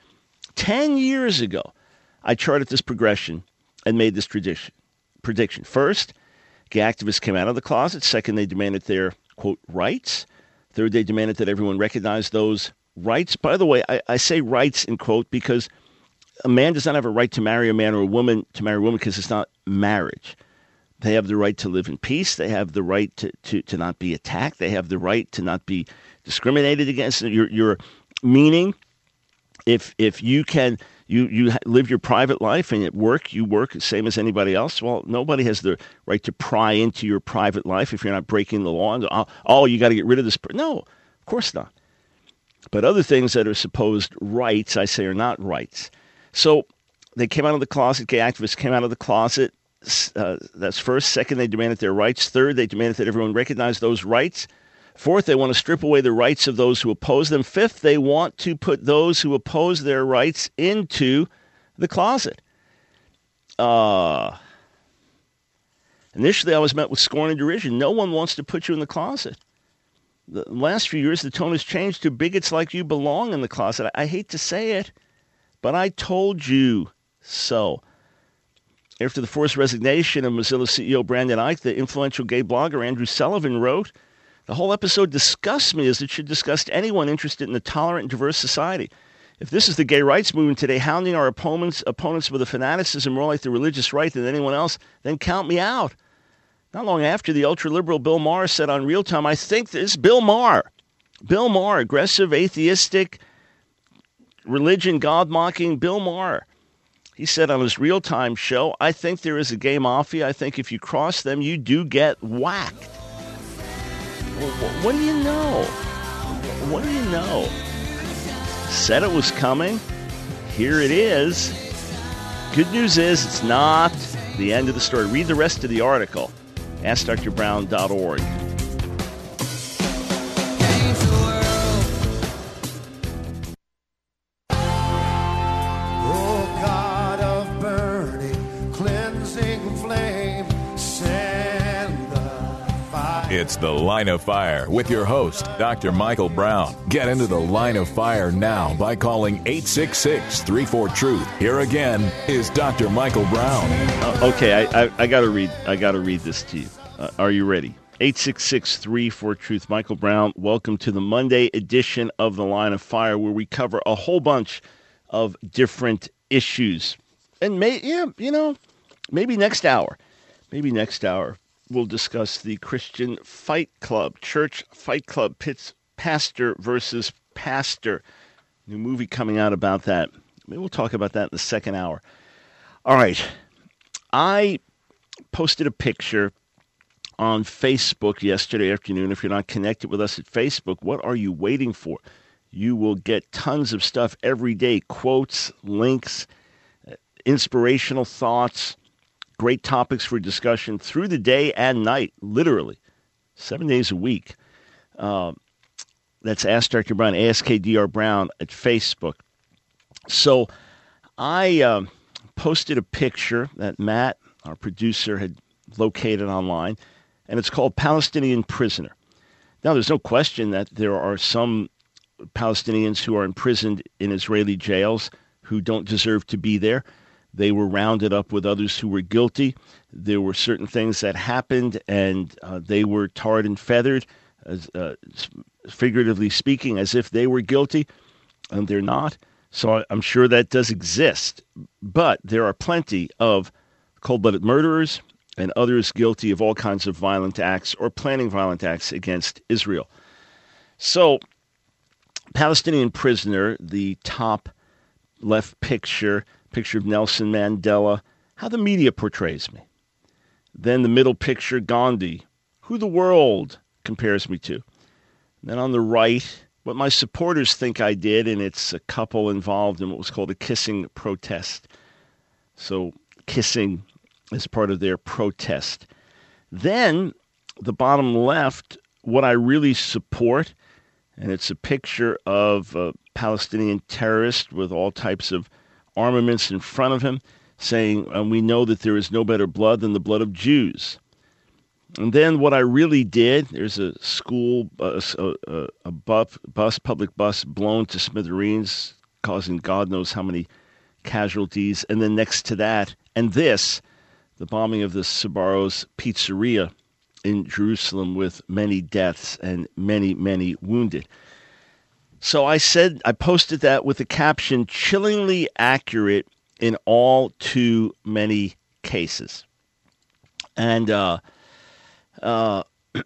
S1: Ten years ago, I charted this progression and made this tradition, prediction. First, gay activists came out of the closet. Second, they demanded their, quote, rights. Third, they demanded that everyone recognize those rights. By the way, I, I say rights in quote because a man does not have a right to marry a man or a woman to marry a woman because it's not marriage. They have the right to live in peace. They have the right to, to, to not be attacked. They have the right to not be discriminated against. Your your meaning, if if you can you you live your private life and at work you work the same as anybody else. Well, nobody has the right to pry into your private life if you're not breaking the law. And, oh, oh, you got to get rid of this. No, of course not. But other things that are supposed rights, I say, are not rights. So they came out of the closet. Gay activists came out of the closet. Uh, that's first. Second, they demanded their rights. Third, they demanded that everyone recognize those rights. Fourth, they want to strip away the rights of those who oppose them. Fifth, they want to put those who oppose their rights into the closet. Uh, initially, I was met with scorn and derision. No one wants to put you in the closet. The last few years, the tone has changed to bigots like you belong in the closet. I, I hate to say it, but I told you so. After the forced resignation of Mozilla C E O Brandon Ike, the influential gay blogger Andrew Sullivan wrote, "The whole episode disgusts me as it should disgust anyone interested in a tolerant and diverse society. If this is the gay rights movement today, hounding our opponents, opponents with a fanaticism more like the religious right than anyone else, then count me out." Not long after, the ultra-liberal Bill Maher said on Real Time, I think this is Bill Maher. Bill Maher, aggressive, atheistic, religion, God-mocking Bill Maher. He said on his Real Time show, I think there is a gay mafia. I think if you cross them, you do get whacked. Well, what do you know? What do you know? Said it was coming. Here it is. Good news is it's not the end of the story. Read the rest of the article. ask dr brown dot org.
S2: It's The Line of Fire with your host, Doctor Michael Brown. Get into the Line of Fire now by calling eight six six, three four, truth. Here again is Doctor Michael Brown.
S1: Uh, okay, I, I, I got to read. I got to read this to you. Uh, are you ready? eight six six, three four, truth. Michael Brown. Welcome to the Monday edition of The Line of Fire, where we cover a whole bunch of different issues. And may yeah, you know, maybe next hour, maybe next hour. We'll discuss the Christian Fight Club, Church Fight Club, pits pastor versus pastor. New movie coming out about that. Maybe we'll talk about that in the second hour. All right. I posted a picture on Facebook yesterday afternoon. If you're not connected with us at Facebook, what are you waiting for? You will get tons of stuff every day, quotes, links, inspirational thoughts, great topics for discussion through the day and night, literally, seven days a week. Uh, that's Ask Doctor Brown, A S K D R Brown at Facebook. So I uh, posted a picture that Matt, our producer, had located online, and it's called Palestinian Prisoner. Now, there's no question that there are some Palestinians who are imprisoned in Israeli jails who don't deserve to be there. They were rounded up with others who were guilty. There were certain things that happened, and uh, they were tarred and feathered, as, uh, figuratively speaking, as if they were guilty, and they're not. So I, I'm sure that does exist. But there are plenty of cold-blooded murderers and others guilty of all kinds of violent acts or planning violent acts against Israel. So, Palestinian Prisoner, the top left picture, picture of Nelson Mandela, how the media portrays me. Then the middle picture, Gandhi, who the world compares me to. Then on the right, what my supporters think I did, and it's a couple involved in what was called a kissing protest. So kissing is part of their protest. Then the bottom left, what I really support, and it's a picture of a Palestinian terrorist with all types of armaments in front of him, saying, and we know that there is no better blood than the blood of Jews. And then what I really did, there's a school, a, a, a bus, bus, public bus blown to smithereens, causing God knows how many casualties. And then next to that, and this, the bombing of the Sbarro's Pizzeria in Jerusalem with many deaths and many, many wounded. So I said, I posted that with the caption, chillingly accurate in all too many cases. And uh, uh,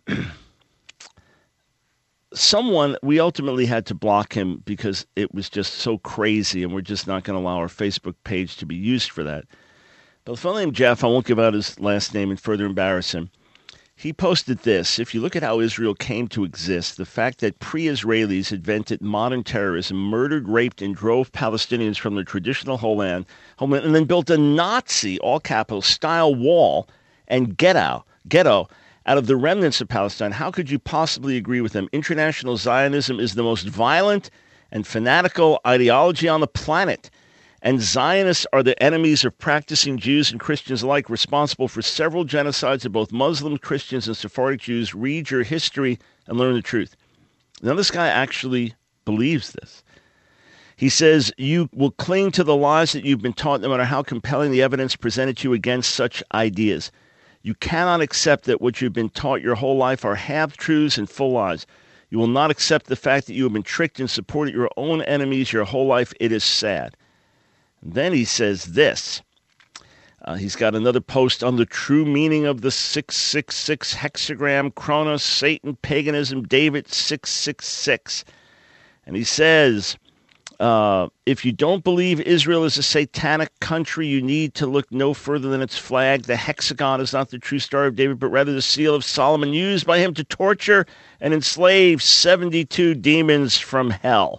S1: someone, we ultimately had to block him because it was just so crazy, and we're just not going to allow our Facebook page to be used for that. But a fellow named Jeff, I won't give out his last name and further embarrass him, he posted this. If you look at how Israel came to exist, the fact that pre-Israelis invented modern terrorism, murdered, raped, and drove Palestinians from their traditional homeland, homeland and then built a Nazi, all capital, style wall and ghetto, ghetto out of the remnants of Palestine, how could you possibly agree with them? International Zionism is the most violent and fanatical ideology on the planet. And Zionists are the enemies of practicing Jews and Christians alike, responsible for several genocides of both Muslim, Christians, and Sephardic Jews. Read your history and learn the truth. Now, this guy actually believes this. He says, you will cling to the lies that you've been taught no matter how compelling the evidence presented to you against such ideas. You cannot accept that what you've been taught your whole life are half-truths and full lies. You will not accept the fact that you have been tricked and supported your own enemies your whole life. It is sad. And then he says this. Uh, he's got another post on the true meaning of the six six six hexagram, Kronos, Satan, paganism, David six six six. And he says, uh, if you don't believe Israel is a satanic country, you need to look no further than its flag. The hexagon is not the true Star of David, but rather the seal of Solomon, used by him to torture and enslave seventy-two demons from hell.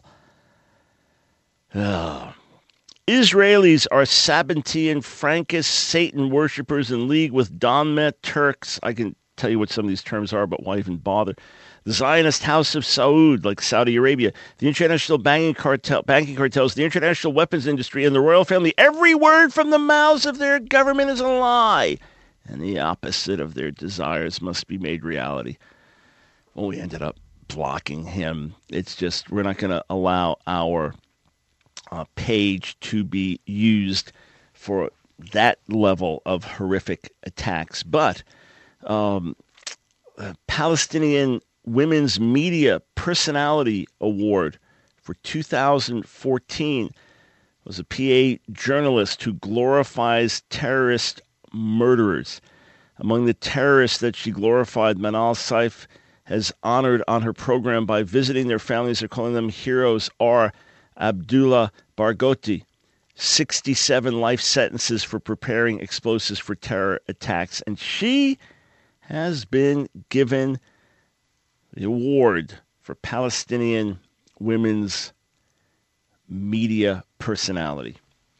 S1: Oh. Israelis are Sabbatean, Frankist, Satan worshippers in league with Donmet Turks. I can tell you what some of these terms are, but why even bother? The Zionist House of Saud, like Saudi Arabia, the international banking cartel, banking cartels, the international weapons industry, and the royal family. Every word from the mouths of their government is a lie, and the opposite of their desires must be made reality. Well, we ended up blocking him. It's just, we're not going to allow our Uh, page to be used for that level of horrific attacks. But um, uh, Palestinian Women's Media Personality Award for two thousand fourteen was a P A journalist who glorifies terrorist murderers. Among the terrorists that she glorified, Manal Saif has honored on her program by visiting their families or calling them heroes are Abdullah Barghouti, sixty-seven life sentences for preparing explosives for terror attacks. And she has been given the award for Palestinian Women's Media Personality.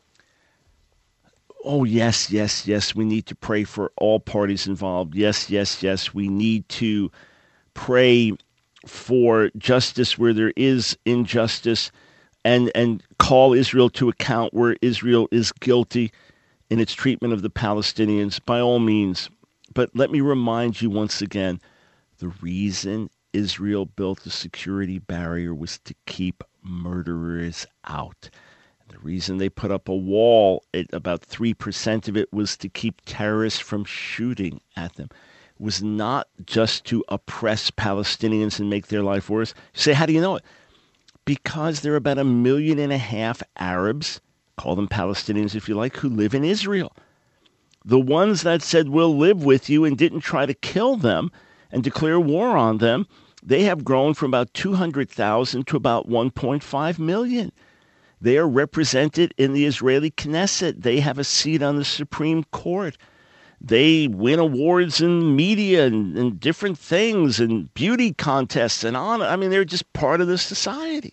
S1: Oh, yes, yes, yes, we need to pray for all parties involved. Yes, yes, yes, we need to pray for justice where there is injustice. And, and call Israel to account where Israel is guilty in its treatment of the Palestinians, by all means. But let me remind you once again, the reason Israel built a security barrier was to keep murderers out. The reason they put up a wall, it, about three percent of it, was to keep terrorists from shooting at them. It was not just to oppress Palestinians and make their life worse. You say, how do you know it? Because there are about a million and a half Arabs, call them Palestinians if you like, who live in Israel. The ones that said, we'll live with you and didn't try to kill them and declare war on them, they have grown from about two hundred thousand to about one point five million. They are represented in the Israeli Knesset. They have a seat on the Supreme Court. They win awards in media and, and different things and beauty contests and on. I mean, they're just part of the society.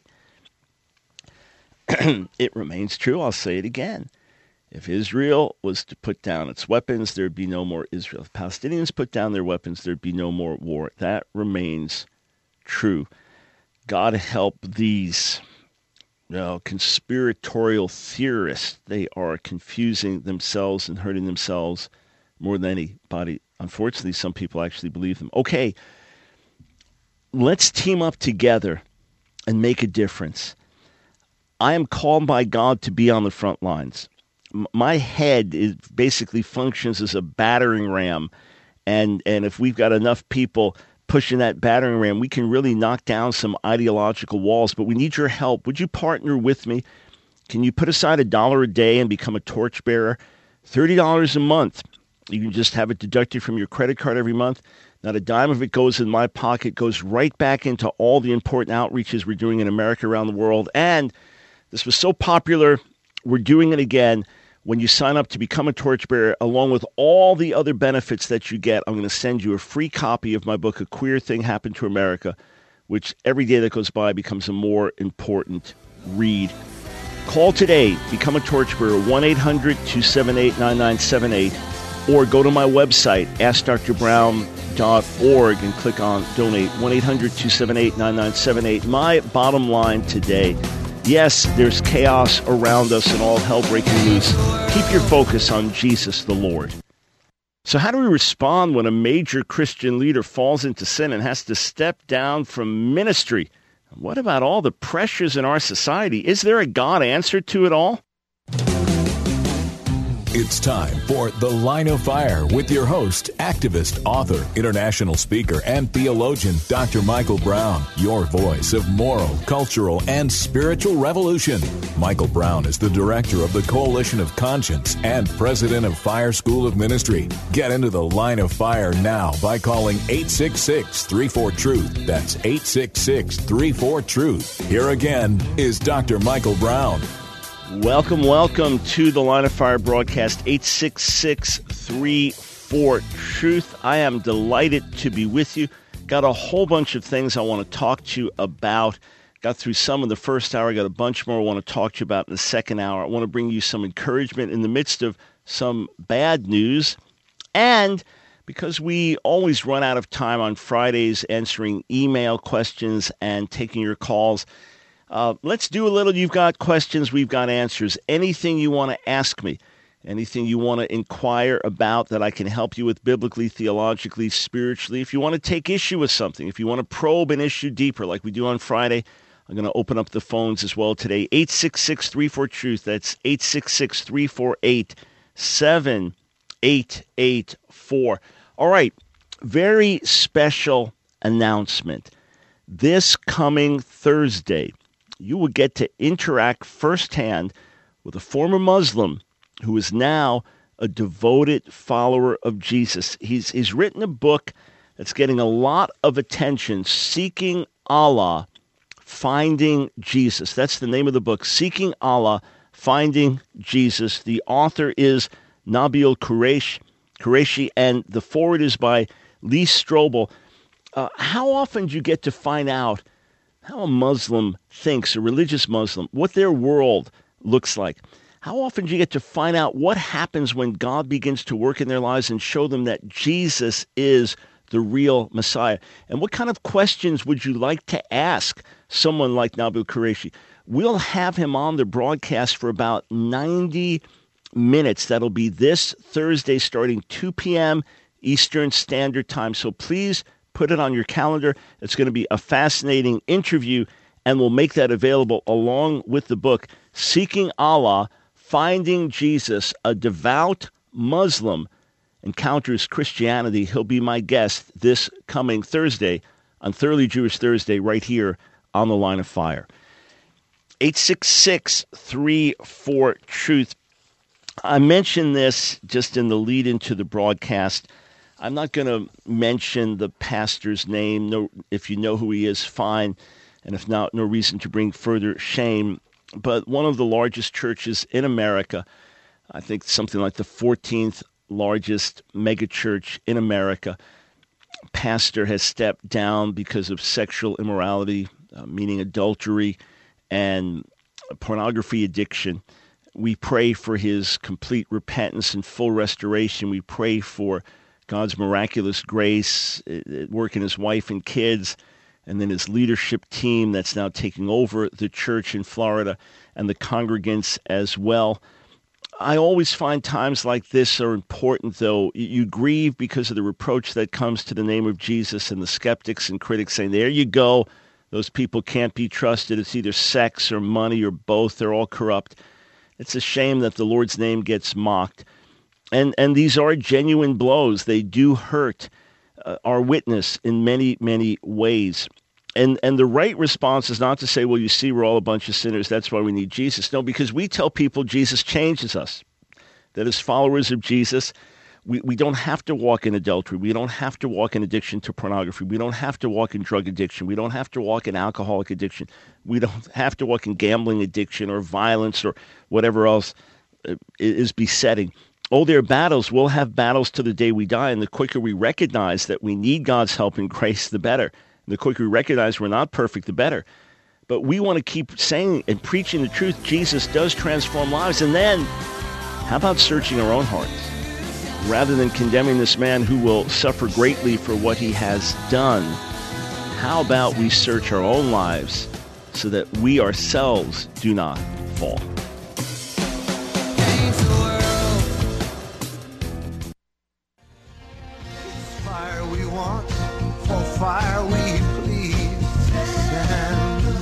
S1: It remains true. I'll say it again. If Israel was to put down its weapons, there'd be no more Israel. If Palestinians put down their weapons, there'd be no more war. That remains true. God help these you know, conspiratorial theorists. They are confusing themselves and hurting themselves more than anybody. Unfortunately, some people actually believe them. Okay, let's team up together and make a difference. I am called by God to be on the front lines. M- my head is basically functions as a battering ram, and, and if we've got enough people pushing that battering ram, we can really knock down some ideological walls, but we need your help. Would you partner with me? Can you put aside a dollar a day and become a torchbearer? thirty dollars a month. You can just have it deducted from your credit card every month. Not a dime of it goes in my pocket, goes right back into all the important outreaches we're doing in America, around the world. And this was so popular, we're doing it again. When you sign up to become a torchbearer, along with all the other benefits that you get, I'm going to send you a free copy of my book, A Queer Thing Happened to America, which every day that goes by becomes a more important read. Call today, become a torchbearer, one eight hundred two seven eight nine nine seven eight. Or go to my website, ask dr brown dot org, and click on donate, one eight hundred two seven eight nine nine seven eight. My bottom line today, yes, there's chaos around us and all hell breaking loose. Keep your focus on Jesus the Lord. So how do we respond when a major Christian leader falls into sin and has to step down from ministry? What about all the pressures in our society? Is there a God answer to it all?
S2: It's time for The Line of Fire with your host, activist, author, international speaker, and theologian, Doctor Michael Brown, your voice of moral, cultural, and spiritual revolution. Michael Brown is the director of the Coalition of Conscience and president of Fire School of Ministry. Get into The Line of Fire now by calling eight six six, three four, truth. That's eight six six, three four, truth. Here again is Doctor Michael Brown.
S1: Welcome, welcome to the Line of Fire broadcast, eight six six, three four, truth. I am delighted to be with you. Got a whole bunch of things I want to talk to you about. Got through some of the first hour. Got a bunch more I want to talk to you about in the second hour. I want to bring you some encouragement in the midst of some bad news. And because we always run out of time on Fridays answering email questions and taking your calls, Uh, let's do a little, you've got questions, we've got answers. Anything you want to ask me, anything you want to inquire about that I can help you with biblically, theologically, spiritually. If you want to take issue with something, if you want to probe an issue deeper like we do on Friday, I'm going to open up the phones as well today. eight six six, three four, truth. That's eight six six, three four eight, seven eight eight four. All right, very special announcement. This coming Thursday, you will get to interact firsthand with a former Muslim who is now a devoted follower of Jesus. He's, he's written a book that's getting a lot of attention, Seeking Allah, Finding Jesus. That's the name of the book, Seeking Allah, Finding Jesus. The author is Nabil Qureshi, Qureshi and the foreword is by Lee Strobel. Uh, how often do you get to find out how a Muslim thinks, a religious Muslim, what their world looks like? How often do you get to find out what happens when God begins to work in their lives and show them that Jesus is the real Messiah? And what kind of questions would you like to ask someone like Nabil Qureshi? We'll have him on the broadcast for about ninety minutes. That'll be this Thursday starting two p.m. Eastern Standard Time. So please put it on your calendar. It's going to be a fascinating interview, and we'll make that available along with the book, Seeking Allah, Finding Jesus. A devout Muslim encounters Christianity. He'll be my guest this coming Thursday on Thoroughly Jewish Thursday right here on the Line of Fire. eight six six, three four, truth. I mentioned this just in the lead into the broadcast. I'm not going to mention the pastor's name. No, if you know who he is, fine. And if not, no reason to bring further shame. But one of the largest churches in America, I think something like the fourteenth largest megachurch in America, pastor has stepped down because of sexual immorality, uh, meaning adultery and pornography addiction. We pray for his complete repentance and full restoration. We pray for God's miraculous grace at work in his wife and kids, and then his leadership team that's now taking over the church in Florida and the congregants as well. I always find times like this are important, though. You grieve because of the reproach that comes to the name of Jesus, and the skeptics and critics saying, there you go, those people can't be trusted. It's either sex or money or both. They're all corrupt. It's a shame that the Lord's name gets mocked. And and these are genuine blows. They do hurt uh, our witness in many, many ways. And and the right response is not to say, well, you see, we're all a bunch of sinners. That's why we need Jesus. No, because we tell people Jesus changes us. That as followers of Jesus, we, we don't have to walk in adultery. We don't have to walk in addiction to pornography. We don't have to walk in drug addiction. We don't have to walk in alcoholic addiction. We don't have to walk in gambling addiction or violence or whatever else is besetting. Oh, there are battles. We'll have battles to the day we die, and the quicker we recognize that we need God's help and grace, the better. And the quicker we recognize we're not perfect, the better. But we want to keep saying and preaching the truth. Jesus does transform lives. And then, how about searching our own hearts? Rather than condemning this man who will suffer greatly for what he has done, how about we search our own lives so that we ourselves do not fall?
S6: Fire we want, for fire we please. Stand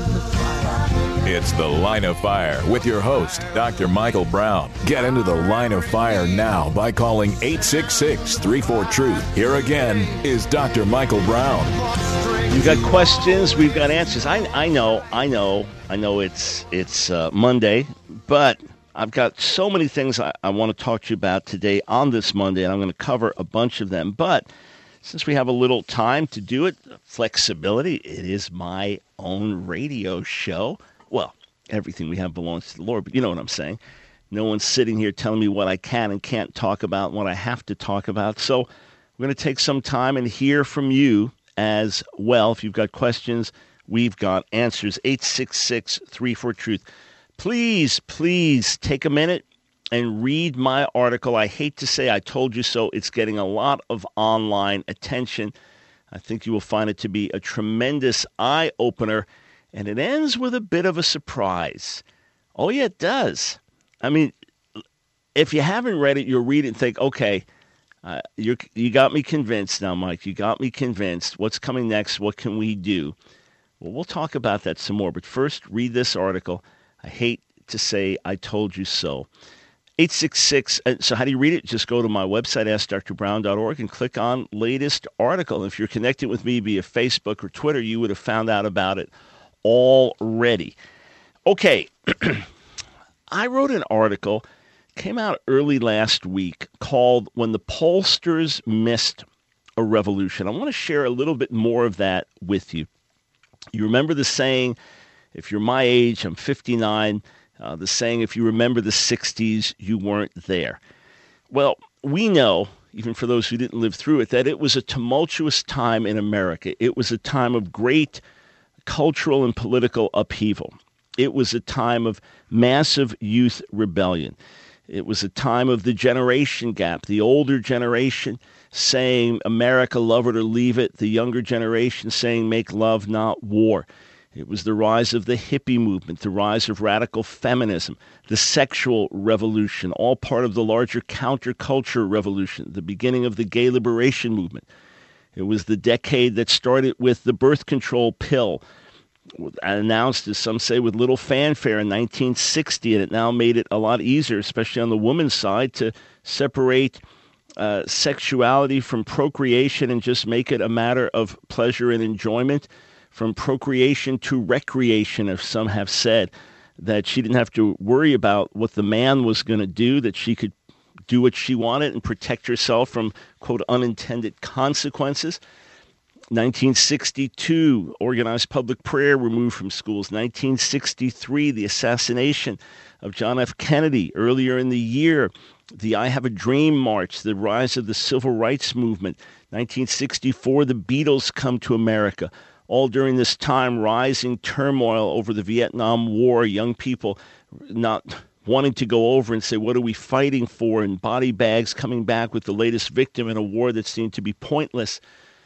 S2: It's The Line of Fire with your host, Doctor Michael Brown. Get into the Line of Fire now by calling eight six six, three four, truth. Here again is Doctor Michael Brown.
S1: You've got questions, we've got answers. I, I know, I know, I know it's it's uh, Monday, but I've got so many things I, I want to talk to you about today on this Monday, and I'm going to cover a bunch of them. But since we have a little time to do it, flexibility, it is my own radio show. Well, everything we have belongs to the Lord, but you know what I'm saying. No one's sitting here telling me what I can and can't talk about and what I have to talk about. So we're going to take some time and hear from you as well. If you've got questions, we've got answers. eight six six, three four, truth. Please, please take a minute and read my article. I hate to say I told you so. It's getting a lot of online attention. I think you will find it to be a tremendous eye-opener, and it ends with a bit of a surprise. Oh, yeah, it does. I mean, if you haven't read it, you'll read it and think, okay, uh, you you got me convinced now, Mike. You got me convinced. What's coming next? What can we do? Well, we'll talk about that some more. But first, read this article. I hate to say I told you so. eight six six, so how do you read it? Just go to my website, ask dr brown dot org, and click on latest article. If you're connected with me via Facebook or Twitter, you would have found out about it already. Okay, I wrote an article, came out early last week, called When the Pollsters Missed a Revolution. I want to share a little bit more of that with you. You remember the saying, if you're my age, I'm fifty-nine, Uh, the saying, if you remember the sixties, you weren't there. Well, we know, even for those who didn't live through it, that it was a tumultuous time in America. It was a time of great cultural and political upheaval. It was a time of massive youth rebellion. It was a time of the generation gap, the older generation saying, America, love it or leave it, the younger generation saying, make love, not war. It was the rise of the hippie movement, the rise of radical feminism, the sexual revolution, all part of the larger counterculture revolution, the beginning of the gay liberation movement. It was the decade that started with the birth control pill, announced, as some say, with little fanfare in nineteen sixty, and it now made it a lot easier, especially on the woman's side, to separate uh, sexuality from procreation and just make it a matter of pleasure and enjoyment. From procreation to recreation, as some have said, that she didn't have to worry about what the man was going to do, that she could do what she wanted and protect herself from, quote, unintended consequences. nineteen sixty-two, organized public prayer removed from schools. nineteen sixty-three, the assassination of John F. Kennedy. Earlier in the year, the I Have a Dream March, the rise of the Civil Rights Movement. nineteen sixty-four, the Beatles come to America. All during this time, rising turmoil over the Vietnam War, young people not wanting to go over and say, what are we fighting for? And body bags coming back with the latest victim in a war that seemed to be pointless.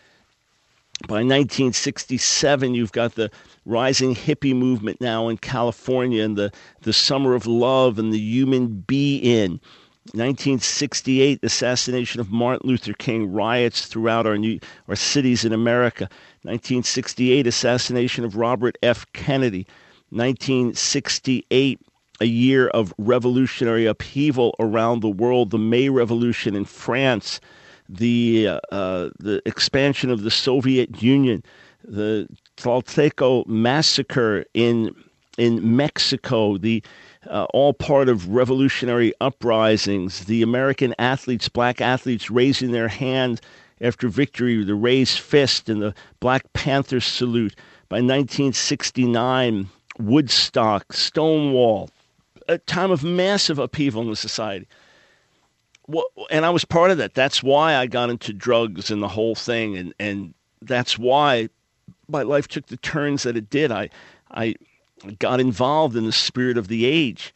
S1: By nineteen sixty-seven, you've got the rising hippie movement now in California and the, the summer of love and the human be-in. nineteen sixty-eight, the assassination of Martin Luther King, riots throughout our, new, our cities in America. nineteen sixty-eight, assassination of Robert F. Kennedy. nineteen sixty-eight, a year of revolutionary upheaval around the world. The May Revolution in France, the uh, uh, the expansion of the Soviet Union, the Tlatelolco massacre in in Mexico, the uh, all part of revolutionary uprisings. The American athletes, black athletes, raising their hand after victory, the raised fist and the Black Panther salute. By nineteen sixty-nine, Woodstock, Stonewall, a time of massive upheaval in the society. Well, and I was part of that. That's why I got into drugs and the whole thing, and, and that's why my life took the turns that it did. I, I got involved in the spirit of the age.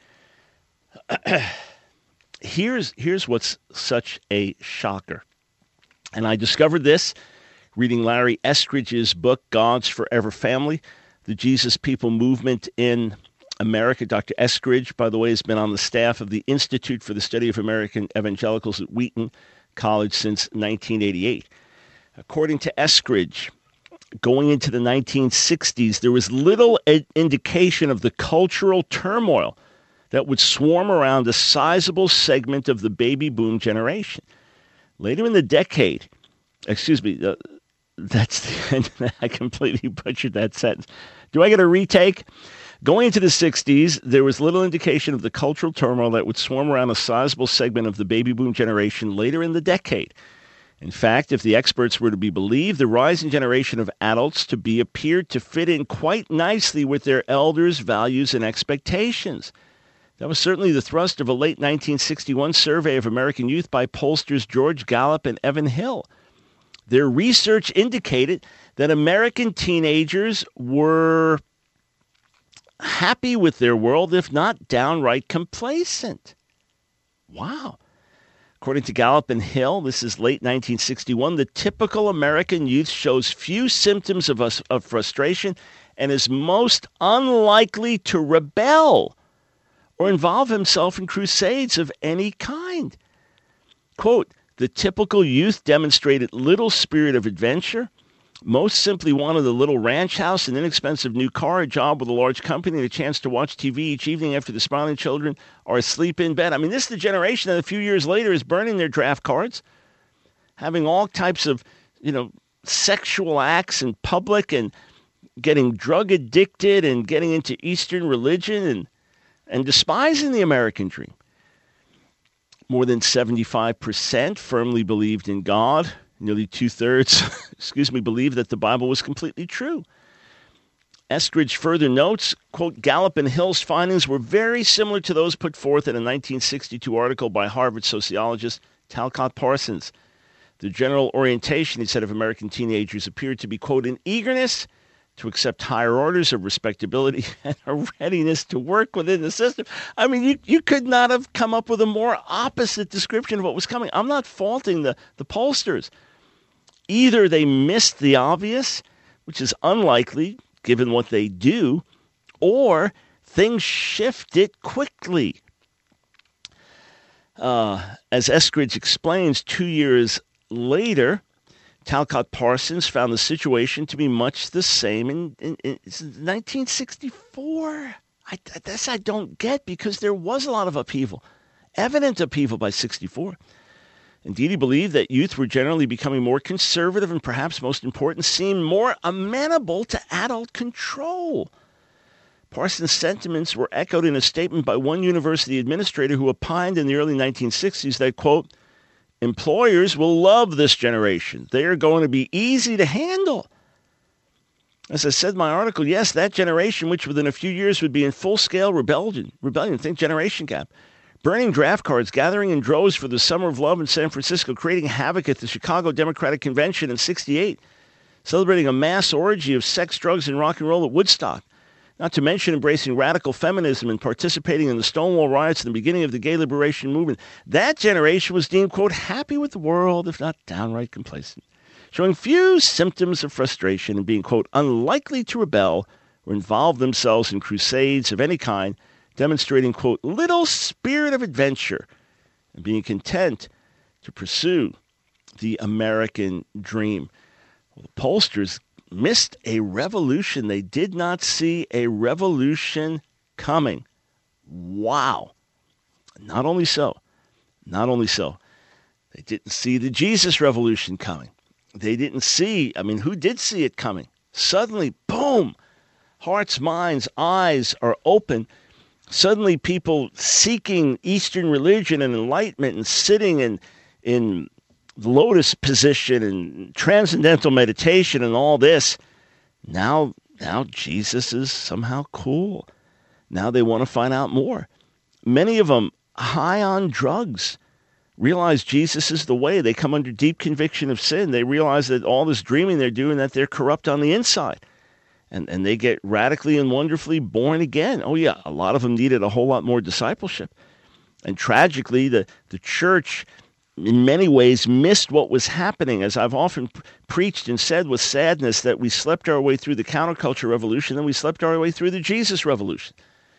S1: here's here's what's such a shocker. And I discovered this reading Larry Eskridge's book, God's Forever Family, the Jesus People Movement in America. Doctor Eskridge, by the way, has been on the staff of the Institute for the Study of American Evangelicals at Wheaton College since nineteen eighty-eight. According to Eskridge, going into the nineteen sixties, there was little ed- indication of the cultural turmoil that would swarm around a sizable segment of the baby boom generation. Later in the decade, excuse me, uh, that's the end. I completely butchered that sentence. Do I get a retake? Going into the sixties, there was little indication of the cultural turmoil that would swarm around a sizable segment of the baby boom generation later in the decade. In fact, if the experts were to be believed, the rising generation of adults to be appeared to fit in quite nicely with their elders' values and expectations. That was certainly the thrust of a late nineteen sixty-one survey of American youth by pollsters George Gallup and Evan Hill. Their research indicated that American teenagers were happy with their world, if not downright complacent. Wow. According to Gallup and Hill, this is late nineteen sixty-one, the typical American youth shows few symptoms of, us, of frustration and is most unlikely to rebel or involve himself in crusades of any kind. Quote, the typical youth demonstrated little spirit of adventure. Most simply wanted a little ranch house, an inexpensive new car, a job with a large company, and a chance to watch T V each evening after the smiling children are asleep in bed. I mean, this is the generation that a few years later is burning their draft cards, having all types of, you know, sexual acts in public and getting drug addicted and getting into Eastern religion and, and despising the American dream. More than seventy-five percent firmly believed in God. Nearly two-thirds, excuse me, believed that the Bible was completely true. Eskridge further notes, quote, Gallup and Hill's findings were very similar to those put forth in a nineteen sixty-two article by Harvard sociologist Talcott Parsons. The general orientation, he said, of American teenagers appeared to be, quote, an eagerness to accept higher orders of respectability and a readiness to work within the system. I mean, you, you could not have come up with a more opposite description of what was coming. I'm not faulting the, the pollsters. Either they missed the obvious, which is unlikely given what they do, or things shifted quickly. Uh, as Eskridge explains, two years later, Talcott Parsons found the situation to be much the same in, in, in nineteen sixty-four. I, this I don't get, because there was a lot of upheaval, evident upheaval by sixty-four. Indeed, he believed that youth were generally becoming more conservative and, perhaps most important, seemed more amenable to adult control. Parsons' sentiments were echoed in a statement by one university administrator who opined in the early nineteen sixties that, quote, employers will love this generation. They are going to be easy to handle. As I said in my article, yes, that generation, which within a few years would be in full-scale rebellion, rebellion, think generation gap, burning draft cards, gathering in droves for the Summer of Love in San Francisco, creating havoc at the Chicago Democratic Convention in sixty-eight, celebrating a mass orgy of sex, drugs, and rock and roll at Woodstock, not to mention embracing radical feminism and participating in the Stonewall riots in the beginning of the gay liberation movement. That generation was deemed, quote, happy with the world, if not downright complacent, showing few symptoms of frustration and being, quote, unlikely to rebel or involve themselves in crusades of any kind, demonstrating, quote, little spirit of adventure and being content to pursue the American dream. Well, the pollsters missed a revolution. They did not see a revolution coming. Wow. Not only so, not only so, they didn't see the Jesus revolution coming. They didn't see, I mean, who did see it coming? Suddenly, boom, hearts, minds, eyes are open. Suddenly people seeking Eastern religion and enlightenment and sitting in, in the lotus position and transcendental meditation and all this. Now, now Jesus is somehow cool. Now they want to find out more. Many of them, high on drugs, realize Jesus is the way. They come under deep conviction of sin. They realize that all this dreaming they're doing, that they're corrupt on the inside. And and they get radically and wonderfully born again. Oh, yeah, a lot of them needed a whole lot more discipleship. And tragically, the, the church, in many ways, missed what was happening. As I've often p- preached and said with sadness, that we slept our way through the counterculture revolution, then we slept our way through the Jesus revolution.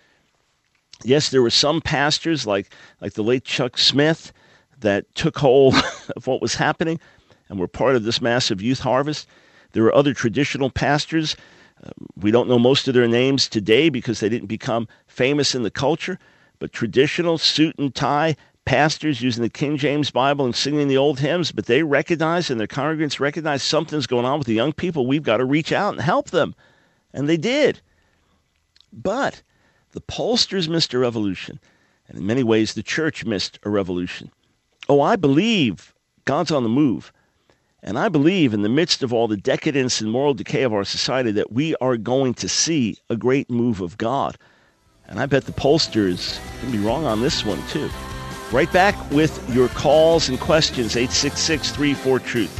S1: Yes, there were some pastors, like, like the late Chuck Smith, that took hold of what was happening and were part of this massive youth harvest. There are other traditional pastors. Uh, we don't know most of their names today because they didn't become famous in the culture, but traditional suit and tie pastors using the King James Bible and singing the old hymns, but they recognize and their congregants recognize something's going on with the young people. We've got to reach out and help them. And they did. But the pollsters missed a revolution. And in many ways, the church missed a revolution. Oh, I believe God's on the move. And I believe in the midst of all the decadence and moral decay of our society that we are going to see a great move of God. And I bet the pollsters can be wrong on this one, too. Right back with your calls and questions, eight six six, three four, truth.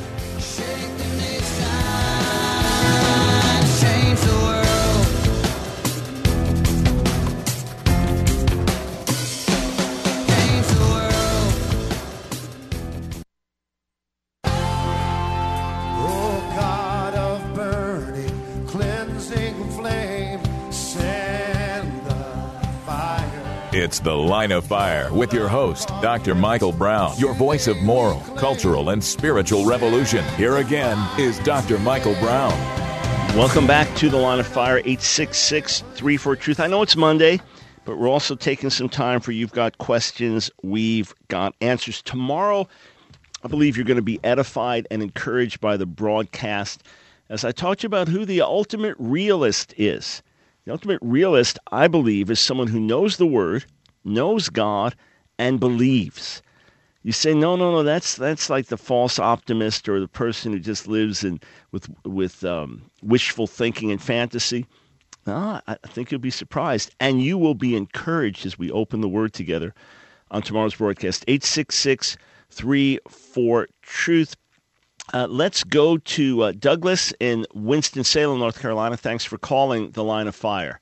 S2: It's The Line of Fire with your host, Doctor Michael Brown, your voice of moral, cultural, and spiritual revolution. Here again is Doctor Michael Brown.
S1: Welcome back to The Line of Fire, eight six six, three four, truth. I know it's Monday, but we're also taking some time for You've Got Questions, We've Got Answers. Tomorrow, I believe you're going to be edified and encouraged by the broadcast as I talk to you about who the ultimate realist is. The ultimate realist, I believe, is someone who knows the Word, knows God, and believes. You say, no, no, no, that's that's like the false optimist or the person who just lives in with with um, wishful thinking and fantasy. No, I think you'll be surprised, and you will be encouraged as we open the Word together on tomorrow's broadcast. eight six six, three four, truth. Uh, let's go to uh, Douglas in Winston-Salem, North Carolina. Thanks for calling The Line of Fire.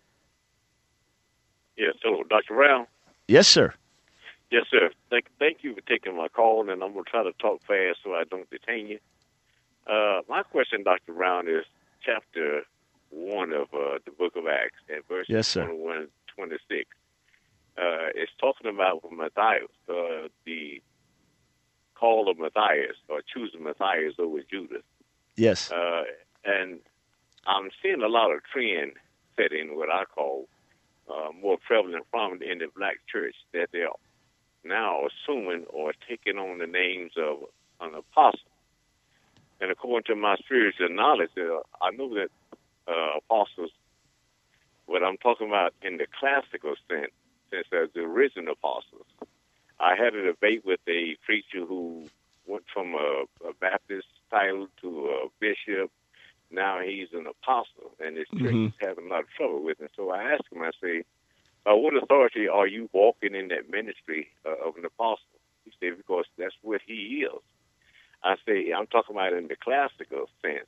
S6: Yes, hello, Doctor Brown.
S1: Yes, sir.
S6: Yes, sir. Thank, thank you for taking my call, and I'm going to try to talk fast so I don't detain you. Uh, my question, Doctor Brown, is chapter one of uh, the book of Acts, at verse
S1: yes, sir.
S6: twenty-one, twenty-six. Uh, it's talking about Matthias, uh, the call of Matthias, or choosing Matthias over Judas.
S1: Yes.
S6: Uh, and I'm seeing a lot of trend setting, what I call uh, more prevalent from in the black church, that they're now assuming or taking on the names of an apostle. And according to my spiritual knowledge, uh, I know that uh, apostles, what I'm talking about in the classical sense, since as the original apostles, I had a debate with a preacher who went from a, a Baptist title to a bishop. Now he's an apostle, and his church mm-hmm. is having a lot of trouble with him. So I asked him, I say, by what authority are you walking in that ministry uh, of an apostle? He said, because that's what he is. I say, I'm talking about in the classical sense.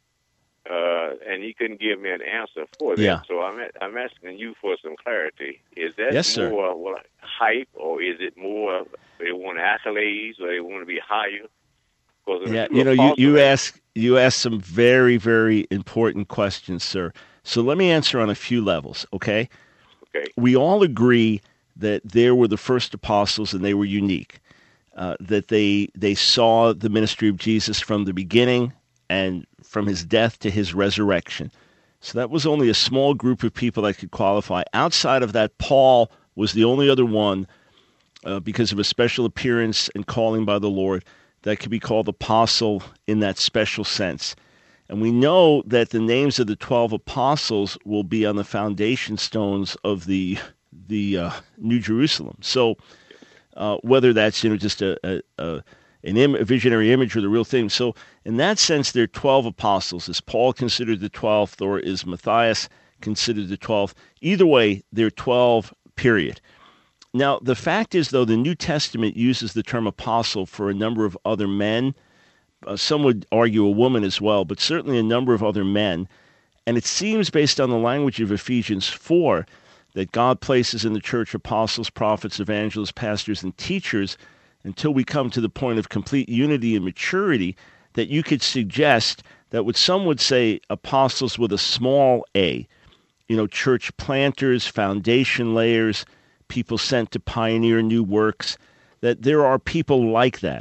S6: Uh, and he couldn't give me an answer for that. Yeah. So I'm I'm asking you for some clarity. Is that
S1: yes,
S6: more well, hype, or is it more they want accolades, or they want to be higher?
S1: Yeah, you know, you, you ask you ask some very, very important questions, sir. So let me answer on a few levels, okay?
S6: Okay.
S1: We all agree that there were the first apostles and they were unique, uh, that they they saw the ministry of Jesus from the beginning and from his death to his resurrection. So that was only a small group of people that could qualify. Outside of that, Paul was the only other one, uh, because of a special appearance and calling by the Lord, that could be called apostle in that special sense. And we know that the names of the twelve apostles will be on the foundation stones of the the uh, New Jerusalem. So uh, whether that's you know just a, a, a an Im- a visionary image or the real thing. So in that sense, there are twelve apostles. Is Paul considered the twelfth, or is Matthias considered the twelfth? Either way, they're twelve, period. Now, the fact is, though, the New Testament uses the term apostle for a number of other men. Uh, some would argue a woman as well, but certainly a number of other men. And it seems, based on the language of Ephesians four, that God places in the church apostles, prophets, evangelists, pastors, and teachers until we come to the point of complete unity and maturity, that you could suggest that what some would say apostles with a small a, you know, church planters, foundation layers, people sent to pioneer new works, that there are people like that.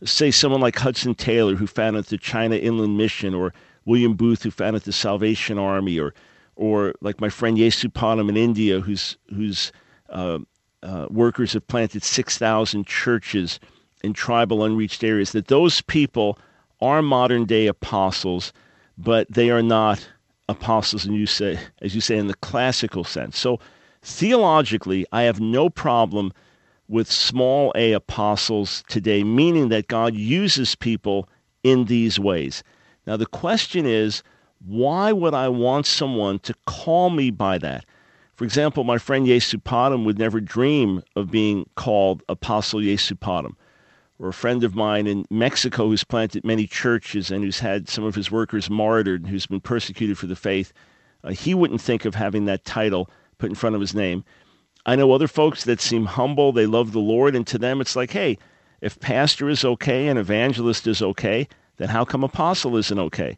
S1: say someone like Hudson Taylor, who founded the China Inland Mission, or William Booth, who founded the Salvation Army, or or like my friend Yesupadam in India, whose whose uh, uh, workers have planted six thousand churches in tribal unreached areas, that those people are modern-day apostles, but they are not apostles, and you say, as you say, in the classical sense. So theologically, I have no problem with small a apostles today, meaning that God uses people in these ways. Now, the question is, why would I want someone to call me by that? For example, my friend Yesupadam would never dream of being called Apostle Yesupadam. Or a friend of mine in Mexico who's planted many churches and who's had some of his workers martyred, who's been persecuted for the faith, uh, he wouldn't think of having that title put in front of his name. I know other folks that seem humble, they love the Lord, and to them it's like, hey, if pastor is okay and evangelist is okay, then how come apostle isn't okay?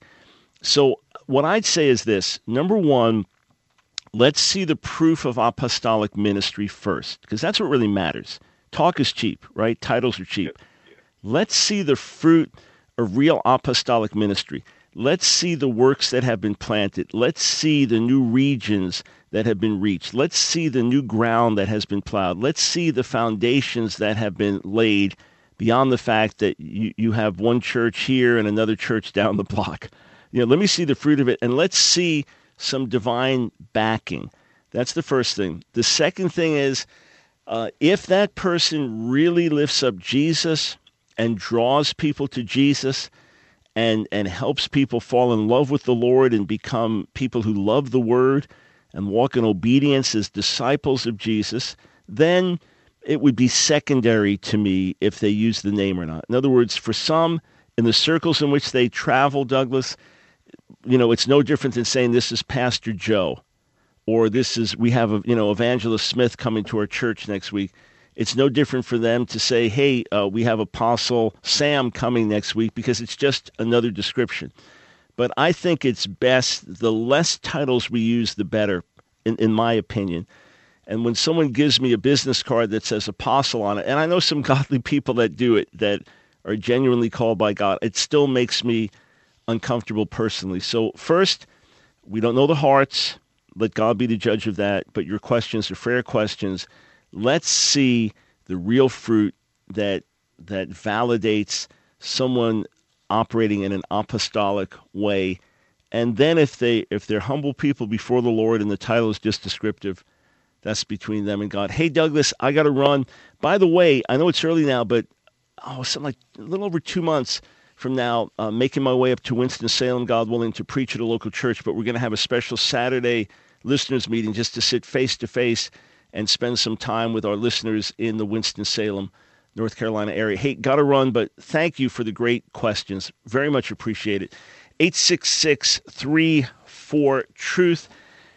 S1: So what I'd say is this. Number one, let's see the proof of apostolic ministry first, because that's what really matters. Talk is cheap, right? Titles are cheap. Let's see the fruit of real apostolic ministry. Let's see the works that have been planted. Let's see the new regions that have been reached. Let's see the new ground that has been plowed. Let's see the foundations that have been laid beyond the fact that you, you have one church here and another church down the block. You know, let me see the fruit of it, and let's see some divine backing. That's the first thing. The second thing is, uh, if that person really lifts up Jesus and draws people to Jesus and and helps people fall in love with the Lord and become people who love the Word and walk in obedience as disciples of Jesus, then it would be secondary to me if they use the name or not. In other words, for some, in the circles in which they travel, Douglas, you know, it's no different than saying this is Pastor Joe, or this is, we have, a, you know, Evangelist Smith coming to our church next week. It's no different for them to say, hey, uh, we have Apostle Sam coming next week, because it's just another description. But I think it's best, the less titles we use, the better, in, in my opinion. And when someone gives me a business card that says apostle on it, and I know some godly people that do it, that are genuinely called by God, it still makes me uncomfortable personally. So first, we don't know the hearts. Let God be the judge of that. But your questions are fair questions. Let's see the real fruit that that validates someone operating in an apostolic way. And then if they if they're humble people before the Lord and the title is just descriptive, that's between them and God. Hey, Douglas, I got to run. By the way, I know it's early now, but oh, something like a little over two months from now, uh, making my way up to Winston-Salem, God willing, to preach at a local church. But we're going to have a special Saturday listeners meeting just to sit face-to-face and spend some time with our listeners in the Winston-Salem, North Carolina area. Hey, got to run, but thank you for the great questions. Very much appreciate it. eight six six, three four, truth.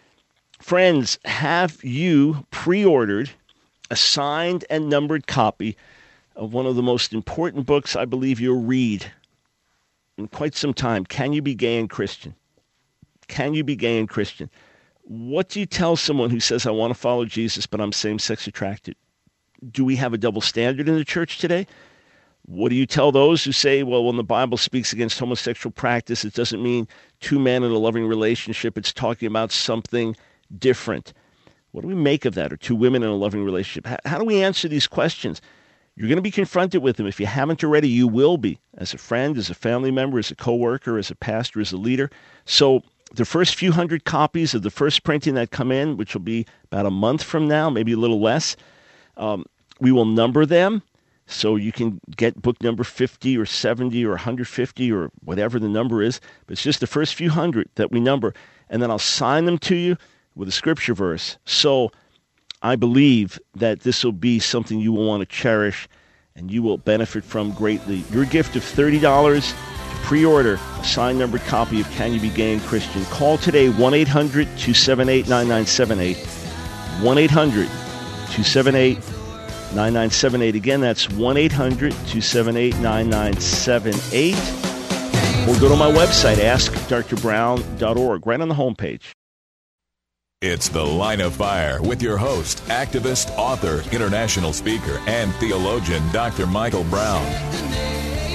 S1: Friends, have you pre-ordered a signed and numbered copy of one of the most important books I believe you'll read in quite some time? Can You Be Gay and Christian? Can You Be Gay and Christian? What do you tell someone who says, I want to follow Jesus, but I'm same-sex attracted? Do we have a double standard in the church today? What do you tell those who say, well, when the Bible speaks against homosexual practice, it doesn't mean two men in a loving relationship. It's talking about something different. What do we make of that? Or two women in a loving relationship? How, how do we answer these questions? You're going to be confronted with them. If you haven't already, you will be, as a friend, as a family member, as a coworker, as a pastor, as a leader. So the first few hundred copies of the first printing that come in, which will be about a month from now, maybe a little less, um, we will number them. So you can get book number fifty or seventy or one hundred fifty or whatever the number is. But it's just the first few hundred that we number. And then I'll sign them to you with a scripture verse. So I believe that this will be something you will want to cherish and you will benefit from greatly. Your gift of thirty dollars to pre-order a signed numbered copy of Can You Be Gay and Christian. Call today, one eight hundred, two seven eight, nine nine seven eight. one eight hundred, two seven eight, nine nine seven eight. Again, that's one eight hundred, two seven eight, nine nine seven eight. Or go to my website, ask dr brown dot org, right on the homepage.
S2: It's The Line of Fire with your host, activist, author, international speaker, and theologian, Doctor Michael Brown.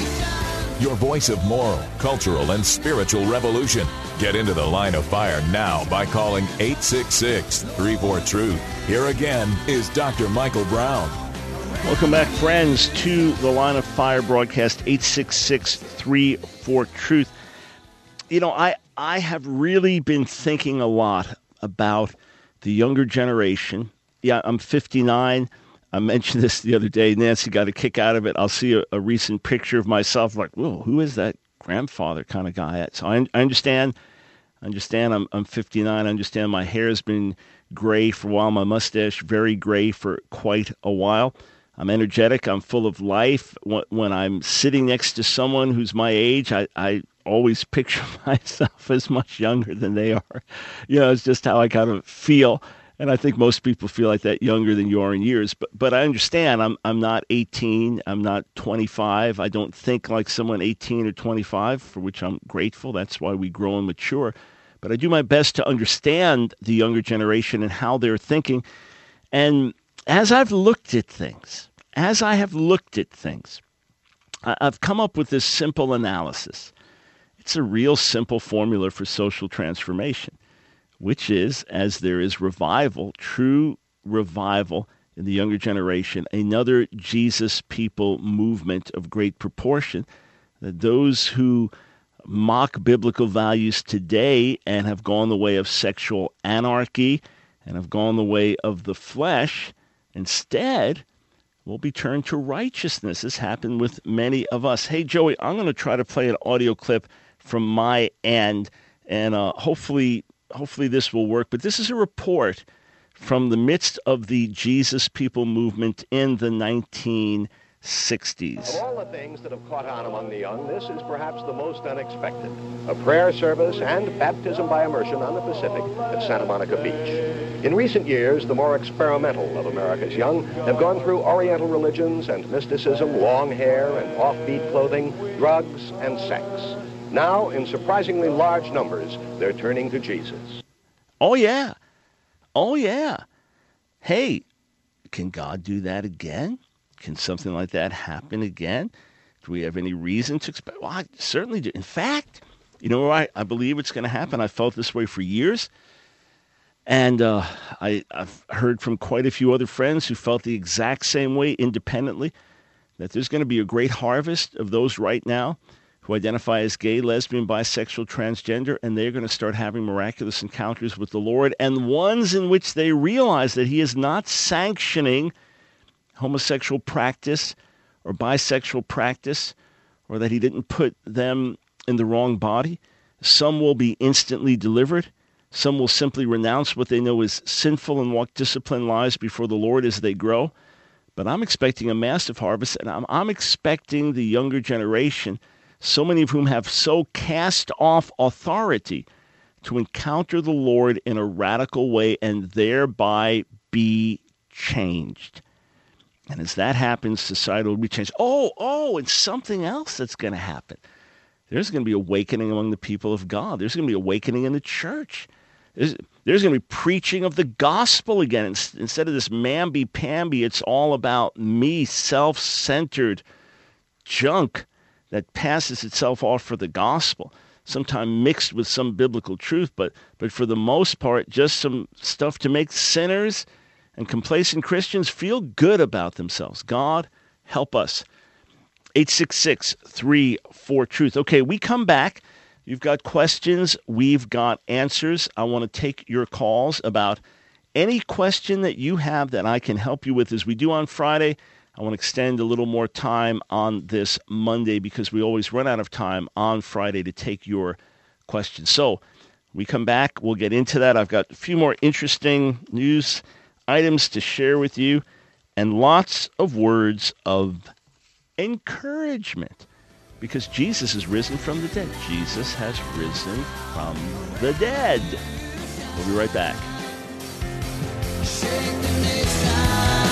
S2: your voice of moral, cultural, and spiritual revolution. Get into the line of fire now by calling eight six six, three four, truth. Here again is Doctor Michael Brown.
S1: Welcome back, friends, to the Line of Fire broadcast, eight six six, three four, truth. You know, I, I have really been thinking a lot about the younger generation. Yeah, I'm fifty-nine. I mentioned this the other day. Nancy got a kick out of it. I'll see a, a recent picture of myself, like, whoa, who is that grandfather kind of guy? So I, I understand. I understand I'm, I'm fifty-nine. I understand my hair has been gray for a while. My mustache, very gray for quite a while. I'm energetic. I'm full of life. When, when I'm sitting next to someone who's my age, I, I always picture myself as much younger than they are. You know, it's just how I kind of feel. And I think most people feel like that younger than you are in years. But but I understand I'm I'm not eighteen. I'm not twenty-five. I don't think like someone eighteen or twenty-five, for which I'm grateful. That's why we grow and mature. But I do my best to understand the younger generation and how they're thinking. And as I've looked at things, as I have looked at things, I've come up with this simple analysis. It's a real simple formula for social transformation, which is, as there is revival, true revival in the younger generation, another Jesus people movement of great proportion, that those who mock biblical values today and have gone the way of sexual anarchy and have gone the way of the flesh, instead will be turned to righteousness. This happened with many of us. Hey, Joey, I'm going to try to play an audio clip from my end, and uh, hopefully hopefully this will work. But this is a report from the midst of the Jesus people movement in the nineteen sixties.
S7: Of all the things that have caught on among the young, this is perhaps the most unexpected. A prayer service and baptism by immersion on the Pacific at Santa Monica Beach. In recent years, the more experimental of America's young have gone through Oriental religions and mysticism, long hair and offbeat clothing, drugs and sex. Now, in surprisingly large numbers, they're turning to Jesus.
S1: Oh, yeah. Oh, yeah. Hey, can God do that again? Can something like that happen again? Do we have any reason to expect? Well, I certainly do. In fact, you know, I, I believe it's going to happen. I felt this way for years. And uh, I, I've heard from quite a few other friends who felt the exact same way independently, that there's going to be a great harvest of those right now who identify as gay, lesbian, bisexual, transgender, and they're going to start having miraculous encounters with the Lord, and ones in which they realize that he is not sanctioning homosexual practice or bisexual practice, or that he didn't put them in the wrong body. Some will be instantly delivered. Some will simply renounce what they know is sinful and walk disciplined lives before the Lord as they grow. But I'm expecting a massive harvest, and I'm, I'm expecting the younger generation, so many of whom have so cast off authority, to encounter the Lord in a radical way and thereby be changed. And as that happens, society will be changed. Oh, oh, and something else that's going to happen. There's going to be awakening among the people of God. There's going to be awakening in the church. There's, there's going to be preaching of the gospel again. Instead of this mamby-pamby, it's all about me, self-centered junk that passes itself off for the gospel, sometimes mixed with some biblical truth, but but for the most part, just some stuff to make sinners and complacent Christians feel good about themselves. God, help us. eight six six, three four, truth. Okay, we come back. You've got questions. We've got answers. I want to take your calls about any question that you have that I can help you with, as we do on Friday. I want to extend a little more time on this Monday because we always run out of time on Friday to take your questions. So we come back. We'll get into that. I've got a few more interesting news items to share with you and lots of words of encouragement because Jesus is risen from the dead. Jesus has risen from the dead. We'll be right back.
S8: Shake the nation.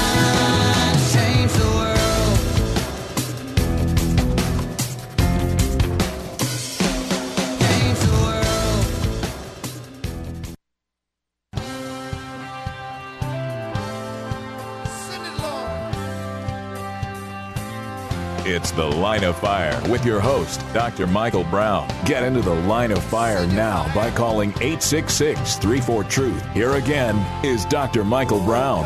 S8: Change the world. Change the world.
S2: It's The Line of Fire with your host, Doctor Michael Brown. Get into The Line of Fire now by calling eight six six, three four, truth. Here again is Doctor Michael Brown.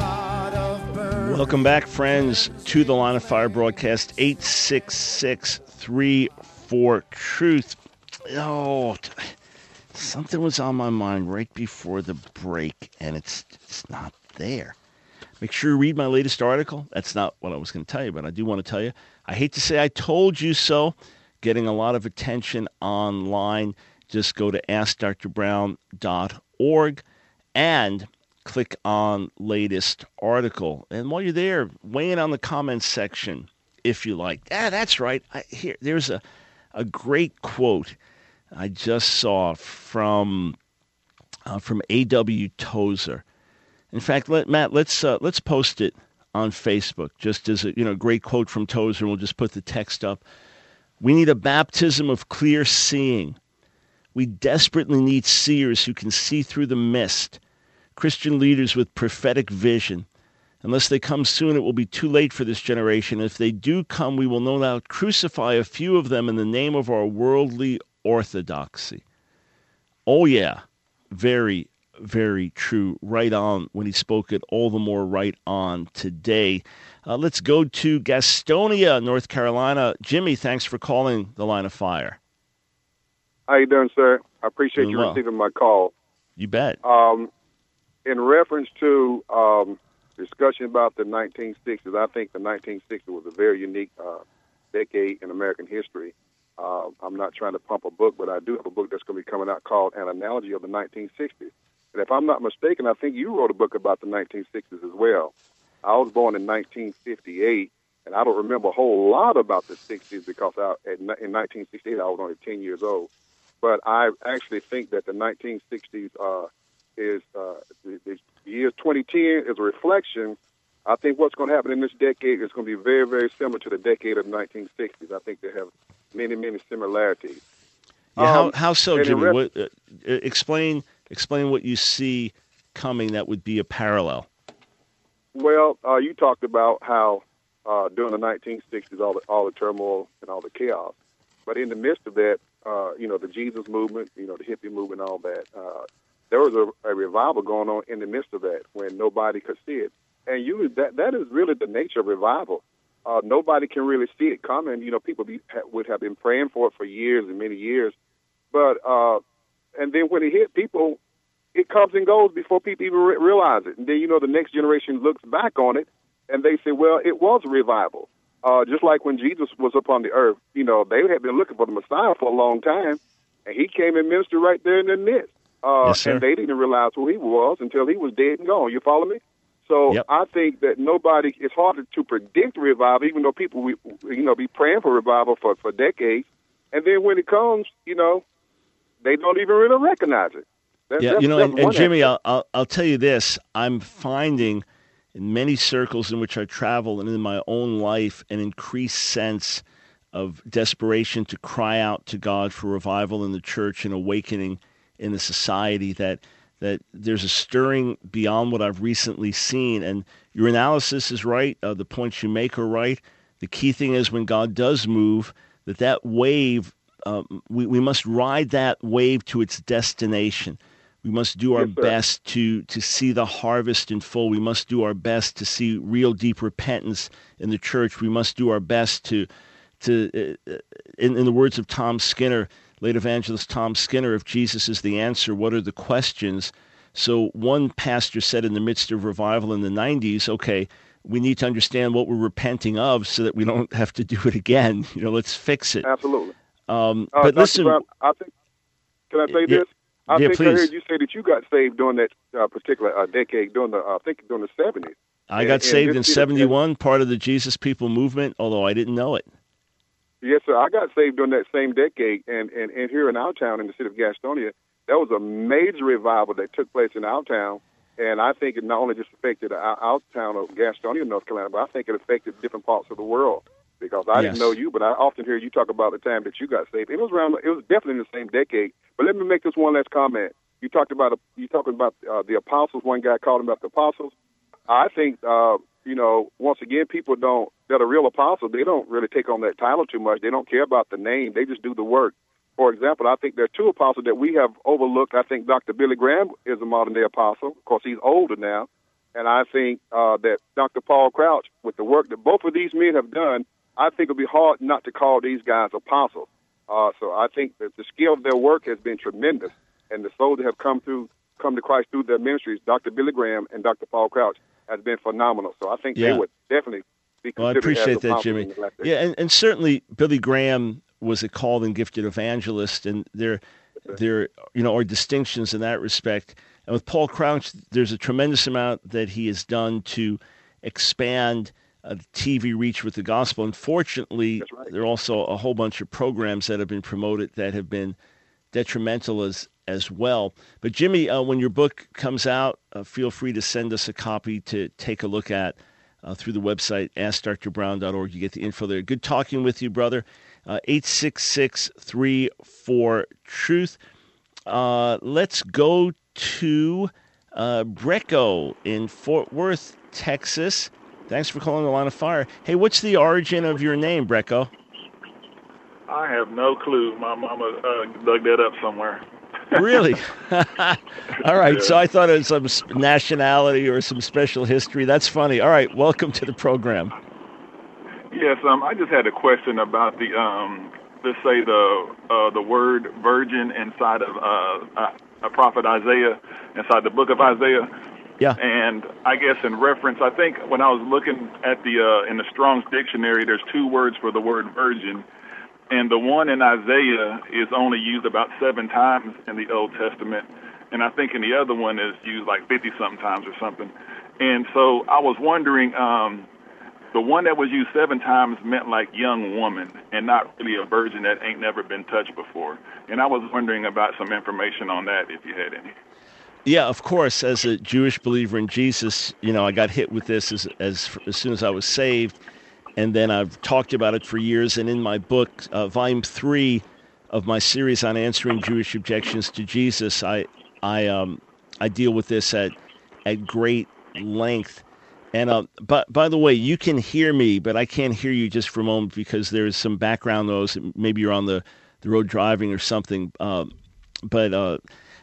S1: Welcome back, friends, to the Line of Fire broadcast, eight six six, three four, truth. Oh, something was on my mind right before the break, and it's it's not there. Make sure you read my latest article. That's not what I was going to tell you, but I do want to tell you. I hate to say I told you so. Getting a lot of attention online. Just go to ask dr brown dot org and click on latest article. And while you're there, weigh in on the comments section if you like. Ah, that's right. I, here, there's a, a great quote I just saw from uh, from A W Tozer. In fact, let, Matt, let's uh, let's post it on Facebook just as a you know great quote from Tozer, and we'll just put the text up. We need a baptism of clear seeing. We desperately need seers who can see through the mist. Christian leaders with prophetic vision. Unless they come soon, it will be too late for this generation. If they do come, we will no doubt crucify a few of them in the name of our worldly orthodoxy. Oh, yeah. Very, very true. Right on when he spoke it, all the more right on today. Uh, let's go to Gastonia, North Carolina. Jimmy, thanks for calling the Line of Fire.
S9: How you doing, sir? I appreciate
S1: Doing
S9: you
S1: well.
S9: receiving my call.
S1: You bet.
S9: Um, in reference to um, discussion about the nineteen sixties, I think the nineteen sixties was a very unique uh, decade in American history. Uh, I'm not trying to pump a book, but I do have a book that's going to be coming out called An Analogy of the nineteen sixties. And if I'm not mistaken, I think you wrote a book about the nineteen sixties as well. I was born in nineteen fifty-eight, and I don't remember a whole lot about the sixties because I, in nineteen sixty-eight I was only ten years old. But I actually think that the nineteen sixties uh, is uh, the, the year twenty ten is a reflection. I think what's going to happen in this decade is going to be very, very similar to the decade of the nineteen sixties. I think they have many, many similarities.
S1: Yeah, how,
S9: Um,
S1: how so,
S9: and in
S1: Jimmy?
S9: ref-
S1: What, uh, explain explain what you see coming that would be a parallel.
S9: Well, uh, you talked about how uh, during the nineteen sixties, all the, all the turmoil and all the chaos. But in the midst of that, uh, you know, the Jesus movement, you know, the hippie movement, all that, uh, there was a, a revival going on in the midst of that when nobody could see it. And you that that is really the nature of revival. Uh, nobody can really see it coming. You know, people be, would have been praying for it for years and many years. But, uh, and then when it hit people, it comes and goes before people even re- realize it. And then, you know, the next generation looks back on it and they say, well, it was a revival. Uh, just like when Jesus was upon the earth, you know, they had been looking for the Messiah for a long time, and he came and ministered right there in their midst. Uh,
S1: Yes, sir.
S9: and they didn't realize who he was until he was dead and gone. You follow me? So
S1: Yep.
S9: I think that nobody, it's hard to predict revival, even though people, we, you know, be praying for revival for, for decades. And then when it comes, you know, they don't even really recognize it. That,
S1: Yeah,
S9: that's,
S1: you know,
S9: that's
S1: and, and
S9: one
S1: Jimmy,
S9: aspect.
S1: I'll, I'll I'll tell you this: I'm finding in many circles in which I travel and in my own life an increased sense of desperation to cry out to God for revival in the church and awakening in the society. That that there's a stirring beyond what I've recently seen. And your analysis is right. Uh, the points you make are right. The key thing is when God does move, that that wave, um, we, we must ride that wave to its destination. We must do our
S9: Yes, sir.
S1: best to, to see the harvest in full. We must do our best to see real deep repentance in the church. We must do our best to, to uh, in, in the words of Tom Skinner, late evangelist Tom Skinner, if Jesus is the answer, what are the questions? So one pastor said in the midst of revival in the nineties, okay, we need to understand what we're repenting of so that we don't have to do it again. You know, let's fix it.
S9: Absolutely.
S1: Um,
S9: Uh,
S1: but
S9: Doctor
S1: listen,
S9: Brown, I think, can I say
S1: Yeah,
S9: this? I
S1: yeah,
S9: think I
S1: please.
S9: heard you say that you got saved during that uh, particular uh, decade, during the uh, I think during the seventies.
S1: I
S9: and-
S1: got
S9: and
S1: saved
S9: this
S1: in
S9: is-
S1: seventy-one, part of the Jesus People movement, although I didn't know it.
S9: Yes, sir. I got saved during that same decade, and, and, and here in our town, in the city of Gastonia, there was a major revival that took place in our town, and I think it not only just affected our, our town of Gastonia, North Carolina, but I think it affected different parts of the world. Because I
S1: Yes.
S9: didn't know you, but I often hear you talk about the time that you got saved. It was around. It was definitely in the same decade. But let me make this one last comment. You talked about you talked about uh, the apostles. One guy called them about the apostles. I think uh, you know. Once again, people don't that are real apostles, they don't really take on that title too much. They don't care about the name. They just do the work. For example, I think there are two apostles that we have overlooked. I think Doctor Billy Graham is a modern-day apostle. Of course, he's older now. And I think uh, that Doctor Paul Crouch, with the work that both of these men have done, I think it would be hard not to call these guys apostles. Uh, so I think that the scale of their work has been tremendous. And the souls that have come through, come to Christ through their ministries, Doctor Billy Graham and Doctor Paul Crouch, has been phenomenal. So I think
S1: Yeah.
S9: they would definitely be
S1: Well, I
S9: considered
S1: appreciate
S9: as
S1: that,
S9: apostles
S1: Jimmy.
S9: in the last days.
S1: Yeah, and, and certainly Billy Graham was a called and gifted evangelist, and there, there, you know, are distinctions in that respect. And with Paul Crouch, there's a tremendous amount that he has done to expand uh, T V reach with the gospel. Unfortunately,
S9: right.
S1: there are also a whole bunch of programs that have been promoted that have been detrimental as as well. But Jimmy, uh, when your book comes out, uh, feel free to send us a copy to take a look at uh, through the website, ask dr brown dot org. You get the info there. Good talking with you, brother. Uh, eight six six, three four, truth. Uh, let's go to uh, Brecco in Fort Worth, Texas. Thanks for calling the Line of Fire. Hey, what's the origin of your name, Brecco?
S10: I have no clue. My mama uh, dug that up somewhere.
S1: Really? All right. So I thought it was some s- nationality or some special history. That's funny. All right. Welcome to the program.
S10: Yes, um, I just had a question about the, um, let's say the uh, the word virgin inside of uh, uh, a prophet Isaiah, inside the book of Isaiah.
S1: Yeah.
S10: And I guess in reference, I think when I was looking at the uh, in the Strong's dictionary, there's two words for the word virgin, and the one in Isaiah is only used about seven times in the Old Testament, and I think in the other one is used like fifty-something times or something. And so I was wondering, um, the one that was used seven times meant like young woman and not really a virgin that ain't never been touched before. And I was wondering about some information on that if you had any.
S1: Yeah, of course. As a Jewish believer in Jesus, you know, I got hit with this as as, as soon as I was saved. And then I've talked about it for years. And in my book, uh, volume three of my series on answering Jewish objections to Jesus, I I um I deal with this at at great length. And uh, but by the way, you can hear me, but I can't hear you just for a moment because there's some background noise. Maybe you're on the, the road driving or something. Uh, but uh,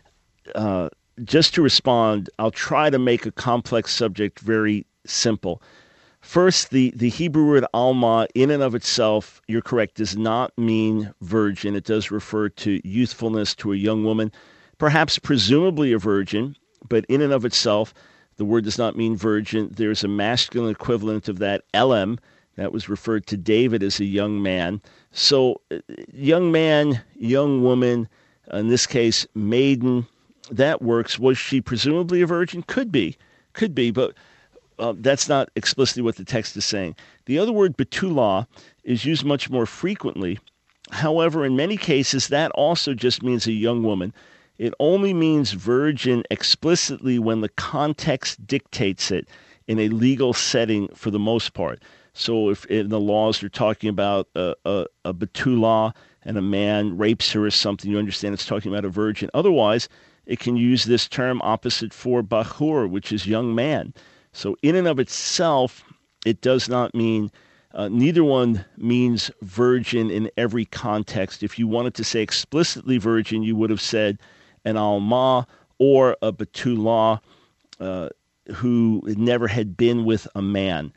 S1: uh, just to respond, I'll try to make a complex subject very simple. First, the, the Hebrew word alma, in and of itself, you're correct, does not mean virgin. It does refer to youthfulness, to a young woman, perhaps presumably a virgin, but in and of itself, the word does not mean virgin. There's a masculine equivalent of that, elem, that was referred to David as a young man. So, young man, young woman, in this case, maiden, that works. Was she presumably a virgin? Could be, could be, but uh, that's not explicitly what the text is saying. The other word, betulah, is used much more frequently. However, in many cases, that also just means a young woman. It only means virgin explicitly when the context dictates it in a legal setting for the most part. So if in the laws they're talking about a, a, a betulah and a man rapes her or something, you understand it's talking about a virgin. Otherwise, it can use this term opposite for bachur, which is young man. So in and of itself, it does not mean, uh, neither one means virgin in every context. If you wanted to say explicitly virgin, you would have said an alma or a betulah uh, who never had been with a man.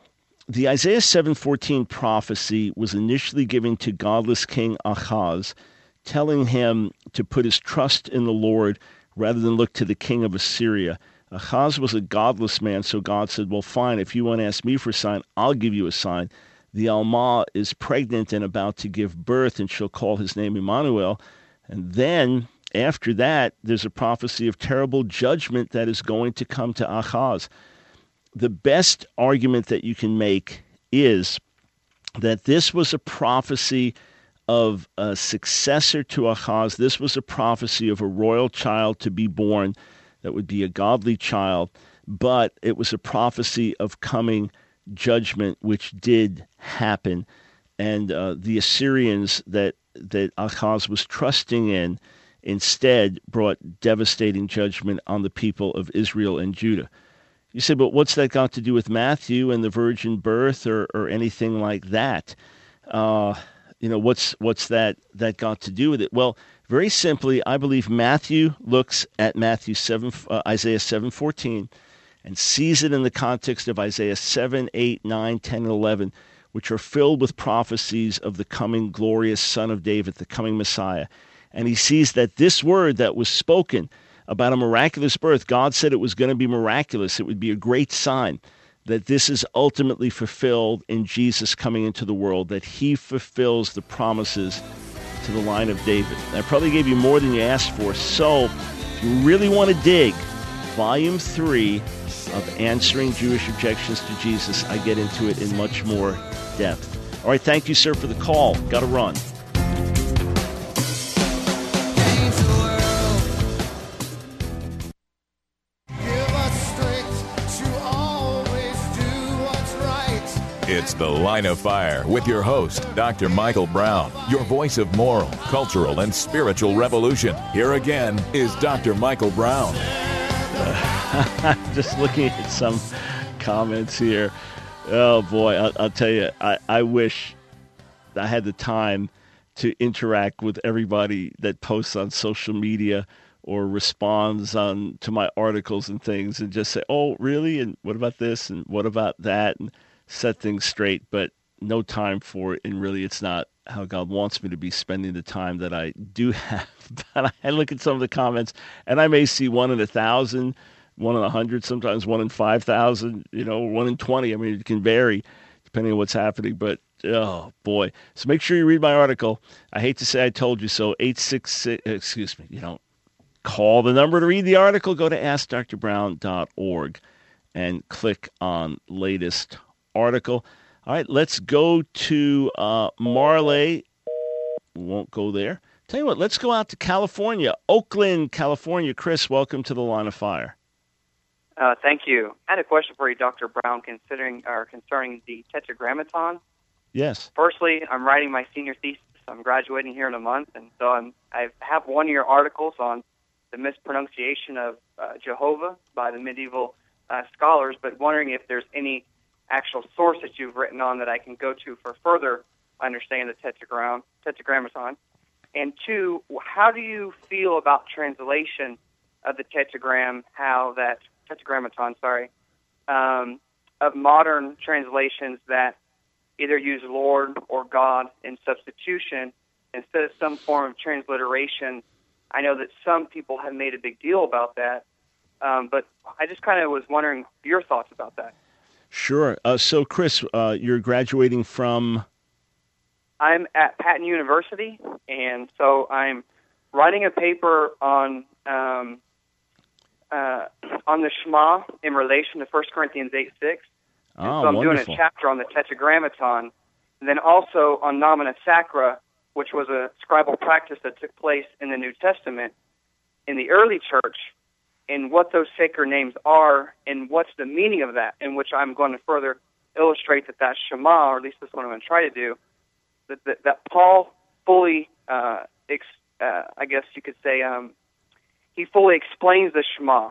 S1: The Isaiah seven fourteen prophecy was initially given to godless King Ahaz, telling him to put his trust in the Lord rather than look to the king of Assyria. Ahaz was a godless man, so God said, well, fine, if you want to ask me for a sign, I'll give you a sign. The Alma is pregnant and about to give birth, and she'll call his name Emmanuel. And then, after that, there's a prophecy of terrible judgment that is going to come to Ahaz. The best argument that you can make is that this was a prophecy of a successor to Ahaz. This was a prophecy of a royal child to be born that would be a godly child, but it was a prophecy of coming judgment, which did happen. And uh, the Assyrians that, that Ahaz was trusting in instead brought devastating judgment on the people of Israel and Judah. You say, but what's that got to do with Matthew and the virgin birth or, or anything like that? Uh, you know, what's what's that that got to do with it? Well, very simply, I believe Matthew looks at Matthew seven, uh, Isaiah seven fourteen, and sees it in the context of Isaiah seven, eight, nine, ten, and eleven, which are filled with prophecies of the coming glorious Son of David, the coming Messiah. And he sees that this word that was spoken about a miraculous birth, God said it was going to be miraculous. It would be a great sign that this is ultimately fulfilled in Jesus coming into the world, that he fulfills the promises to the line of David. I probably gave you more than you asked for. So if you really want to dig, volume three of Answering Jewish Objections to Jesus, I get into it in much more depth. All right, thank you, sir, for the call. Got to run.
S2: It's The Line of Fire with your host, Doctor Michael Brown, your voice of moral, cultural, and spiritual revolution. Here again is Doctor Michael Brown.
S1: Uh, just looking at some comments here. Oh, boy, I'll, I'll tell you, I, I wish I had the time to interact with everybody that posts on social media or responds on to my articles and things and just say, oh, really? And what about this? And what about that? And set things straight, but no time for it, and really it's not how God wants me to be spending the time that I do have. But I look at some of the comments, and I may see one in a thousand, one in a hundred, sometimes one in five thousand, you know, one in twenty. I mean, it can vary depending on what's happening, but oh, boy. So make sure you read my article. I hate to say I told you so. eight six six, excuse me, you don't call the number to read the article. Go to ask dr brown dot org and click on latest article. All right, let's go to uh, Marley. We won't go there. Tell you what, let's go out to California, Oakland, California. Chris, welcome to the Line of Fire.
S11: Uh, thank you. I had a question for you, Doctor Brown, considering or concerning the Tetragrammaton.
S1: Yes.
S11: Firstly, I'm writing my senior thesis. I'm graduating here in a month, and so I'm, I have one-year articles on the mispronunciation of uh, Jehovah by the medieval uh, scholars, but wondering if there's any actual source that you've written on that I can go to for further understanding the tetragram, tetragrammaton. And two, how do you feel about translation of the tetragram, how that, tetragrammaton, sorry, um, of modern translations that either use Lord or God in substitution instead of some form of transliteration? I know that some people have made a big deal about that, um, but I just kind of was wondering your thoughts about that.
S1: Sure. Uh, so, Chris, uh, you're graduating from?
S11: I'm at Patton University, and so I'm writing a paper on um, uh, on the Shema in relation to First Corinthians eight six.
S1: Oh,
S11: so I'm
S1: wonderful.
S11: doing a chapter on the Tetragrammaton, and then also on Nomina Sacra, which was a scribal practice that took place in the New Testament in the early church, and what those sacred names are, and what's the meaning of that, in which I'm going to further illustrate that that Shema, or at least that's what I'm going to try to do, that, that, that Paul fully, uh, ex, uh, I guess you could say, um, he fully explains the Shema.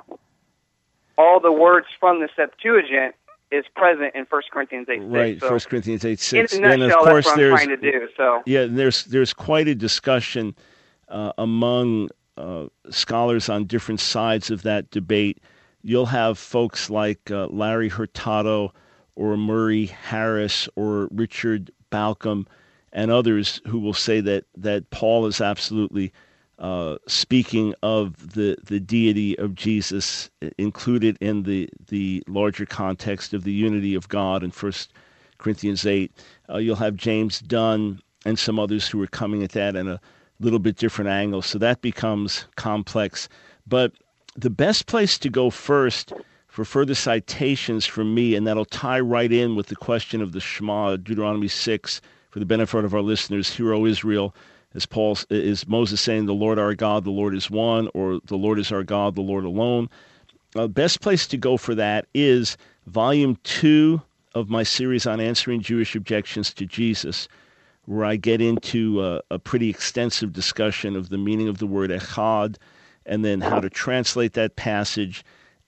S11: All the words from the Septuagint is present in First Corinthians eight six.
S1: Right,
S11: so
S1: First Corinthians eight six.
S11: In a nutshell,
S1: and of course,
S11: that's what I'm
S1: there's,
S11: trying to do. So.
S1: Yeah, there's, there's quite a discussion uh, among Uh, scholars on different sides of that debate. You'll have folks like uh, Larry Hurtado or Murray Harris or Richard Balcom and others who will say that, that Paul is absolutely uh, speaking of the, the deity of Jesus included in the, the larger context of the unity of God in First Corinthians eight. Uh, you'll have James Dunn and some others who are coming at that in a little bit different angles, so that becomes complex. But the best place to go first for further citations from me, and that'll tie right in with the question of the Shema, Deuteronomy six, for the benefit of our listeners, Hear, O Israel, as Paul is Moses saying, the Lord our God, the Lord is one, or the Lord is our God, the Lord alone. The uh, best place to go for that is volume two of my series on answering Jewish objections to Jesus, where I get into a, a pretty extensive discussion of the meaning of the word echad, and then how to translate that passage,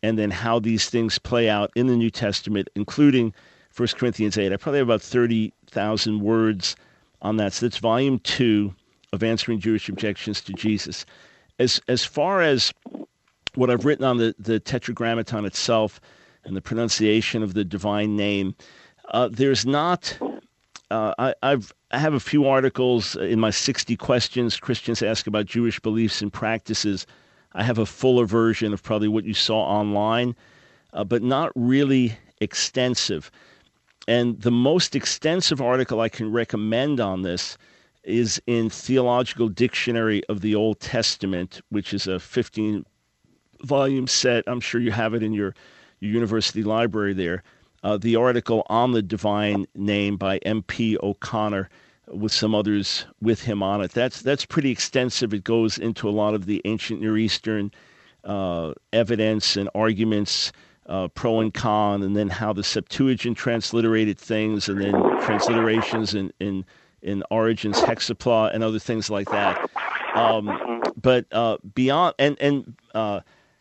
S1: and then how these things play out in the New Testament, including First Corinthians eight. I probably have about thirty thousand words on that. So that's volume two of Answering Jewish Objections to Jesus. As as far as what I've written on the, the Tetragrammaton itself and the pronunciation of the divine name, uh, there's not... Uh, I, I've, I have a few articles in my sixty questions Christians ask about Jewish beliefs and practices. I have a fuller version of probably what you saw online, uh, but not really extensive. And the most extensive article I can recommend on this is in Theological Dictionary of the Old Testament, which is a fifteen-volume set. I'm sure you have it in your, your university library there. Uh, the article on the divine name by M P O'Connor with some others with him on it. That's that's pretty extensive. It goes into a lot of the ancient Near Eastern uh, evidence and arguments, uh, pro and con, and then how the Septuagint transliterated things, and then transliterations in, in, in Origen's Hexapla and other things like that. Um, but uh, beyond, and, and uh,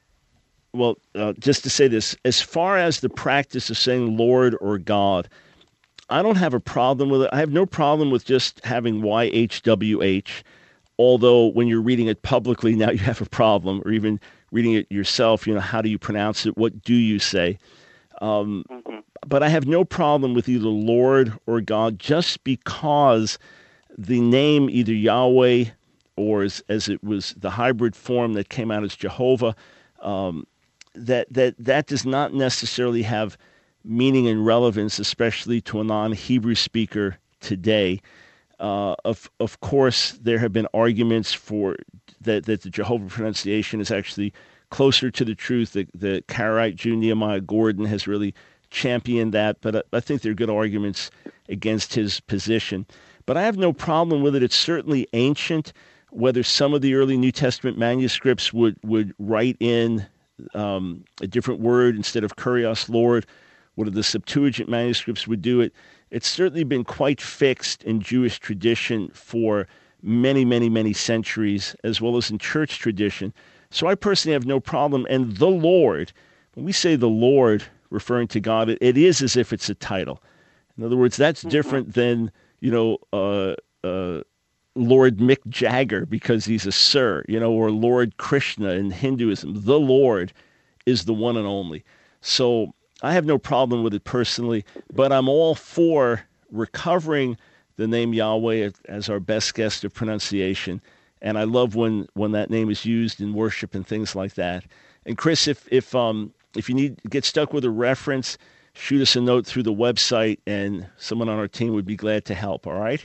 S1: well, uh, just to say this, as far as the practice of saying Lord or God, I don't have a problem with it. I have no problem with just having Y H W H, although when you're reading it publicly, now you have a problem, or even reading it yourself, you know, how do you pronounce it? What do you say? Um, mm-hmm. But I have no problem with either Lord or God, just because the name either Yahweh or as, as it was the hybrid form that came out as Jehovah, um, that that that does not necessarily have meaning and relevance, especially to a non-Hebrew speaker today. Uh, of of course, there have been arguments for that that the Jehovah pronunciation is actually closer to the truth. The, the Karaite Jew Nehemiah Gordon has really championed that, but I, I think there are good arguments against his position. But I have no problem with it. It's certainly ancient. Whether some of the early New Testament manuscripts would, would write in um, a different word instead of kurios, Lord, whether the Septuagint manuscripts would do it, it's certainly been quite fixed in Jewish tradition for many, many, many centuries, as well as in church tradition. So I personally have no problem. And the Lord, when we say the Lord, referring to God, it, it is as if it's a title. In other words, that's different than, you know, uh, uh, Lord Mick Jagger because he's a sir, you know, or Lord Krishna in Hinduism. The Lord is the one and only. So I have no problem with it personally, but I'm all for recovering the name Yahweh as our best guest of pronunciation. And I love when, when that name is used in worship and things like that. And Chris, if if um if you need get stuck with a reference, shoot us a note through the website, and someone on our team would be glad to help. All right?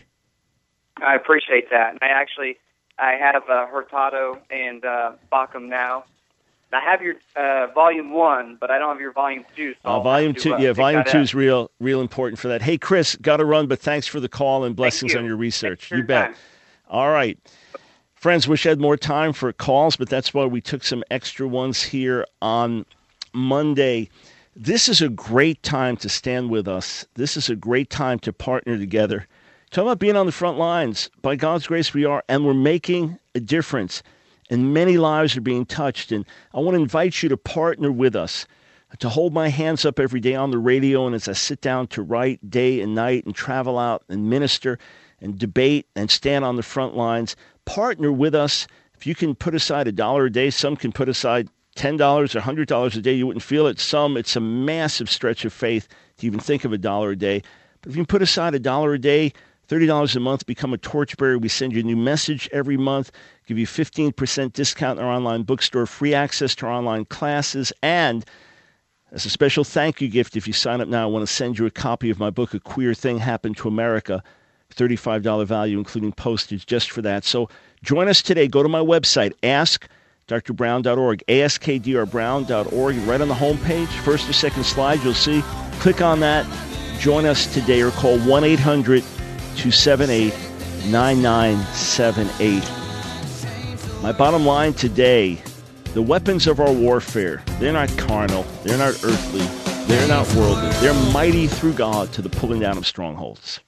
S11: I appreciate that. And I actually I have uh, Hurtado and uh, Bacchum now. I have your uh, volume one, but I don't have your volume two. So
S1: uh, volume
S11: to,
S1: two,
S11: uh,
S1: yeah, volume two
S11: up.
S1: is real, real important for that. Hey, Chris, got to run, but thanks for the call and blessings
S11: you.
S1: on your research.
S11: You
S1: you bet.
S11: time.
S1: All right, friends, wish I had more time for calls, but that's why we took some extra ones here on Monday. This is a great time to stand with us. This is a great time to partner together. Talk about being on the front lines. By God's grace, we are, and we're making a difference. And many lives are being touched. And I want to invite you to partner with us, to hold my hands up every day on the radio, and as I sit down to write day and night and travel out and minister and debate and stand on the front lines. Partner with us. If you can put aside a dollar a day, some can put aside ten dollars or one hundred dollars a day. You wouldn't feel it. Some, it's a massive stretch of faith to even think of a dollar a day. But if you can put aside a dollar a day, thirty dollars a month, become a torchbearer. We send you a new message every month, give you fifteen percent discount in our online bookstore, free access to our online classes, and as a special thank you gift, if you sign up now, I want to send you a copy of my book, A Queer Thing Happened to America, thirty-five dollars value, including postage, just for that. So join us today. Go to my website, ask d r brown dot org, ask d r brown dot org. Right on the homepage, first or second slide, you'll see. Click on that. Join us today or call one eight hundred two seven eight nine nine seven eight. My bottom line today, the weapons of our warfare, they're not carnal, they're not earthly, they're not worldly. They're mighty through God to the pulling down of strongholds.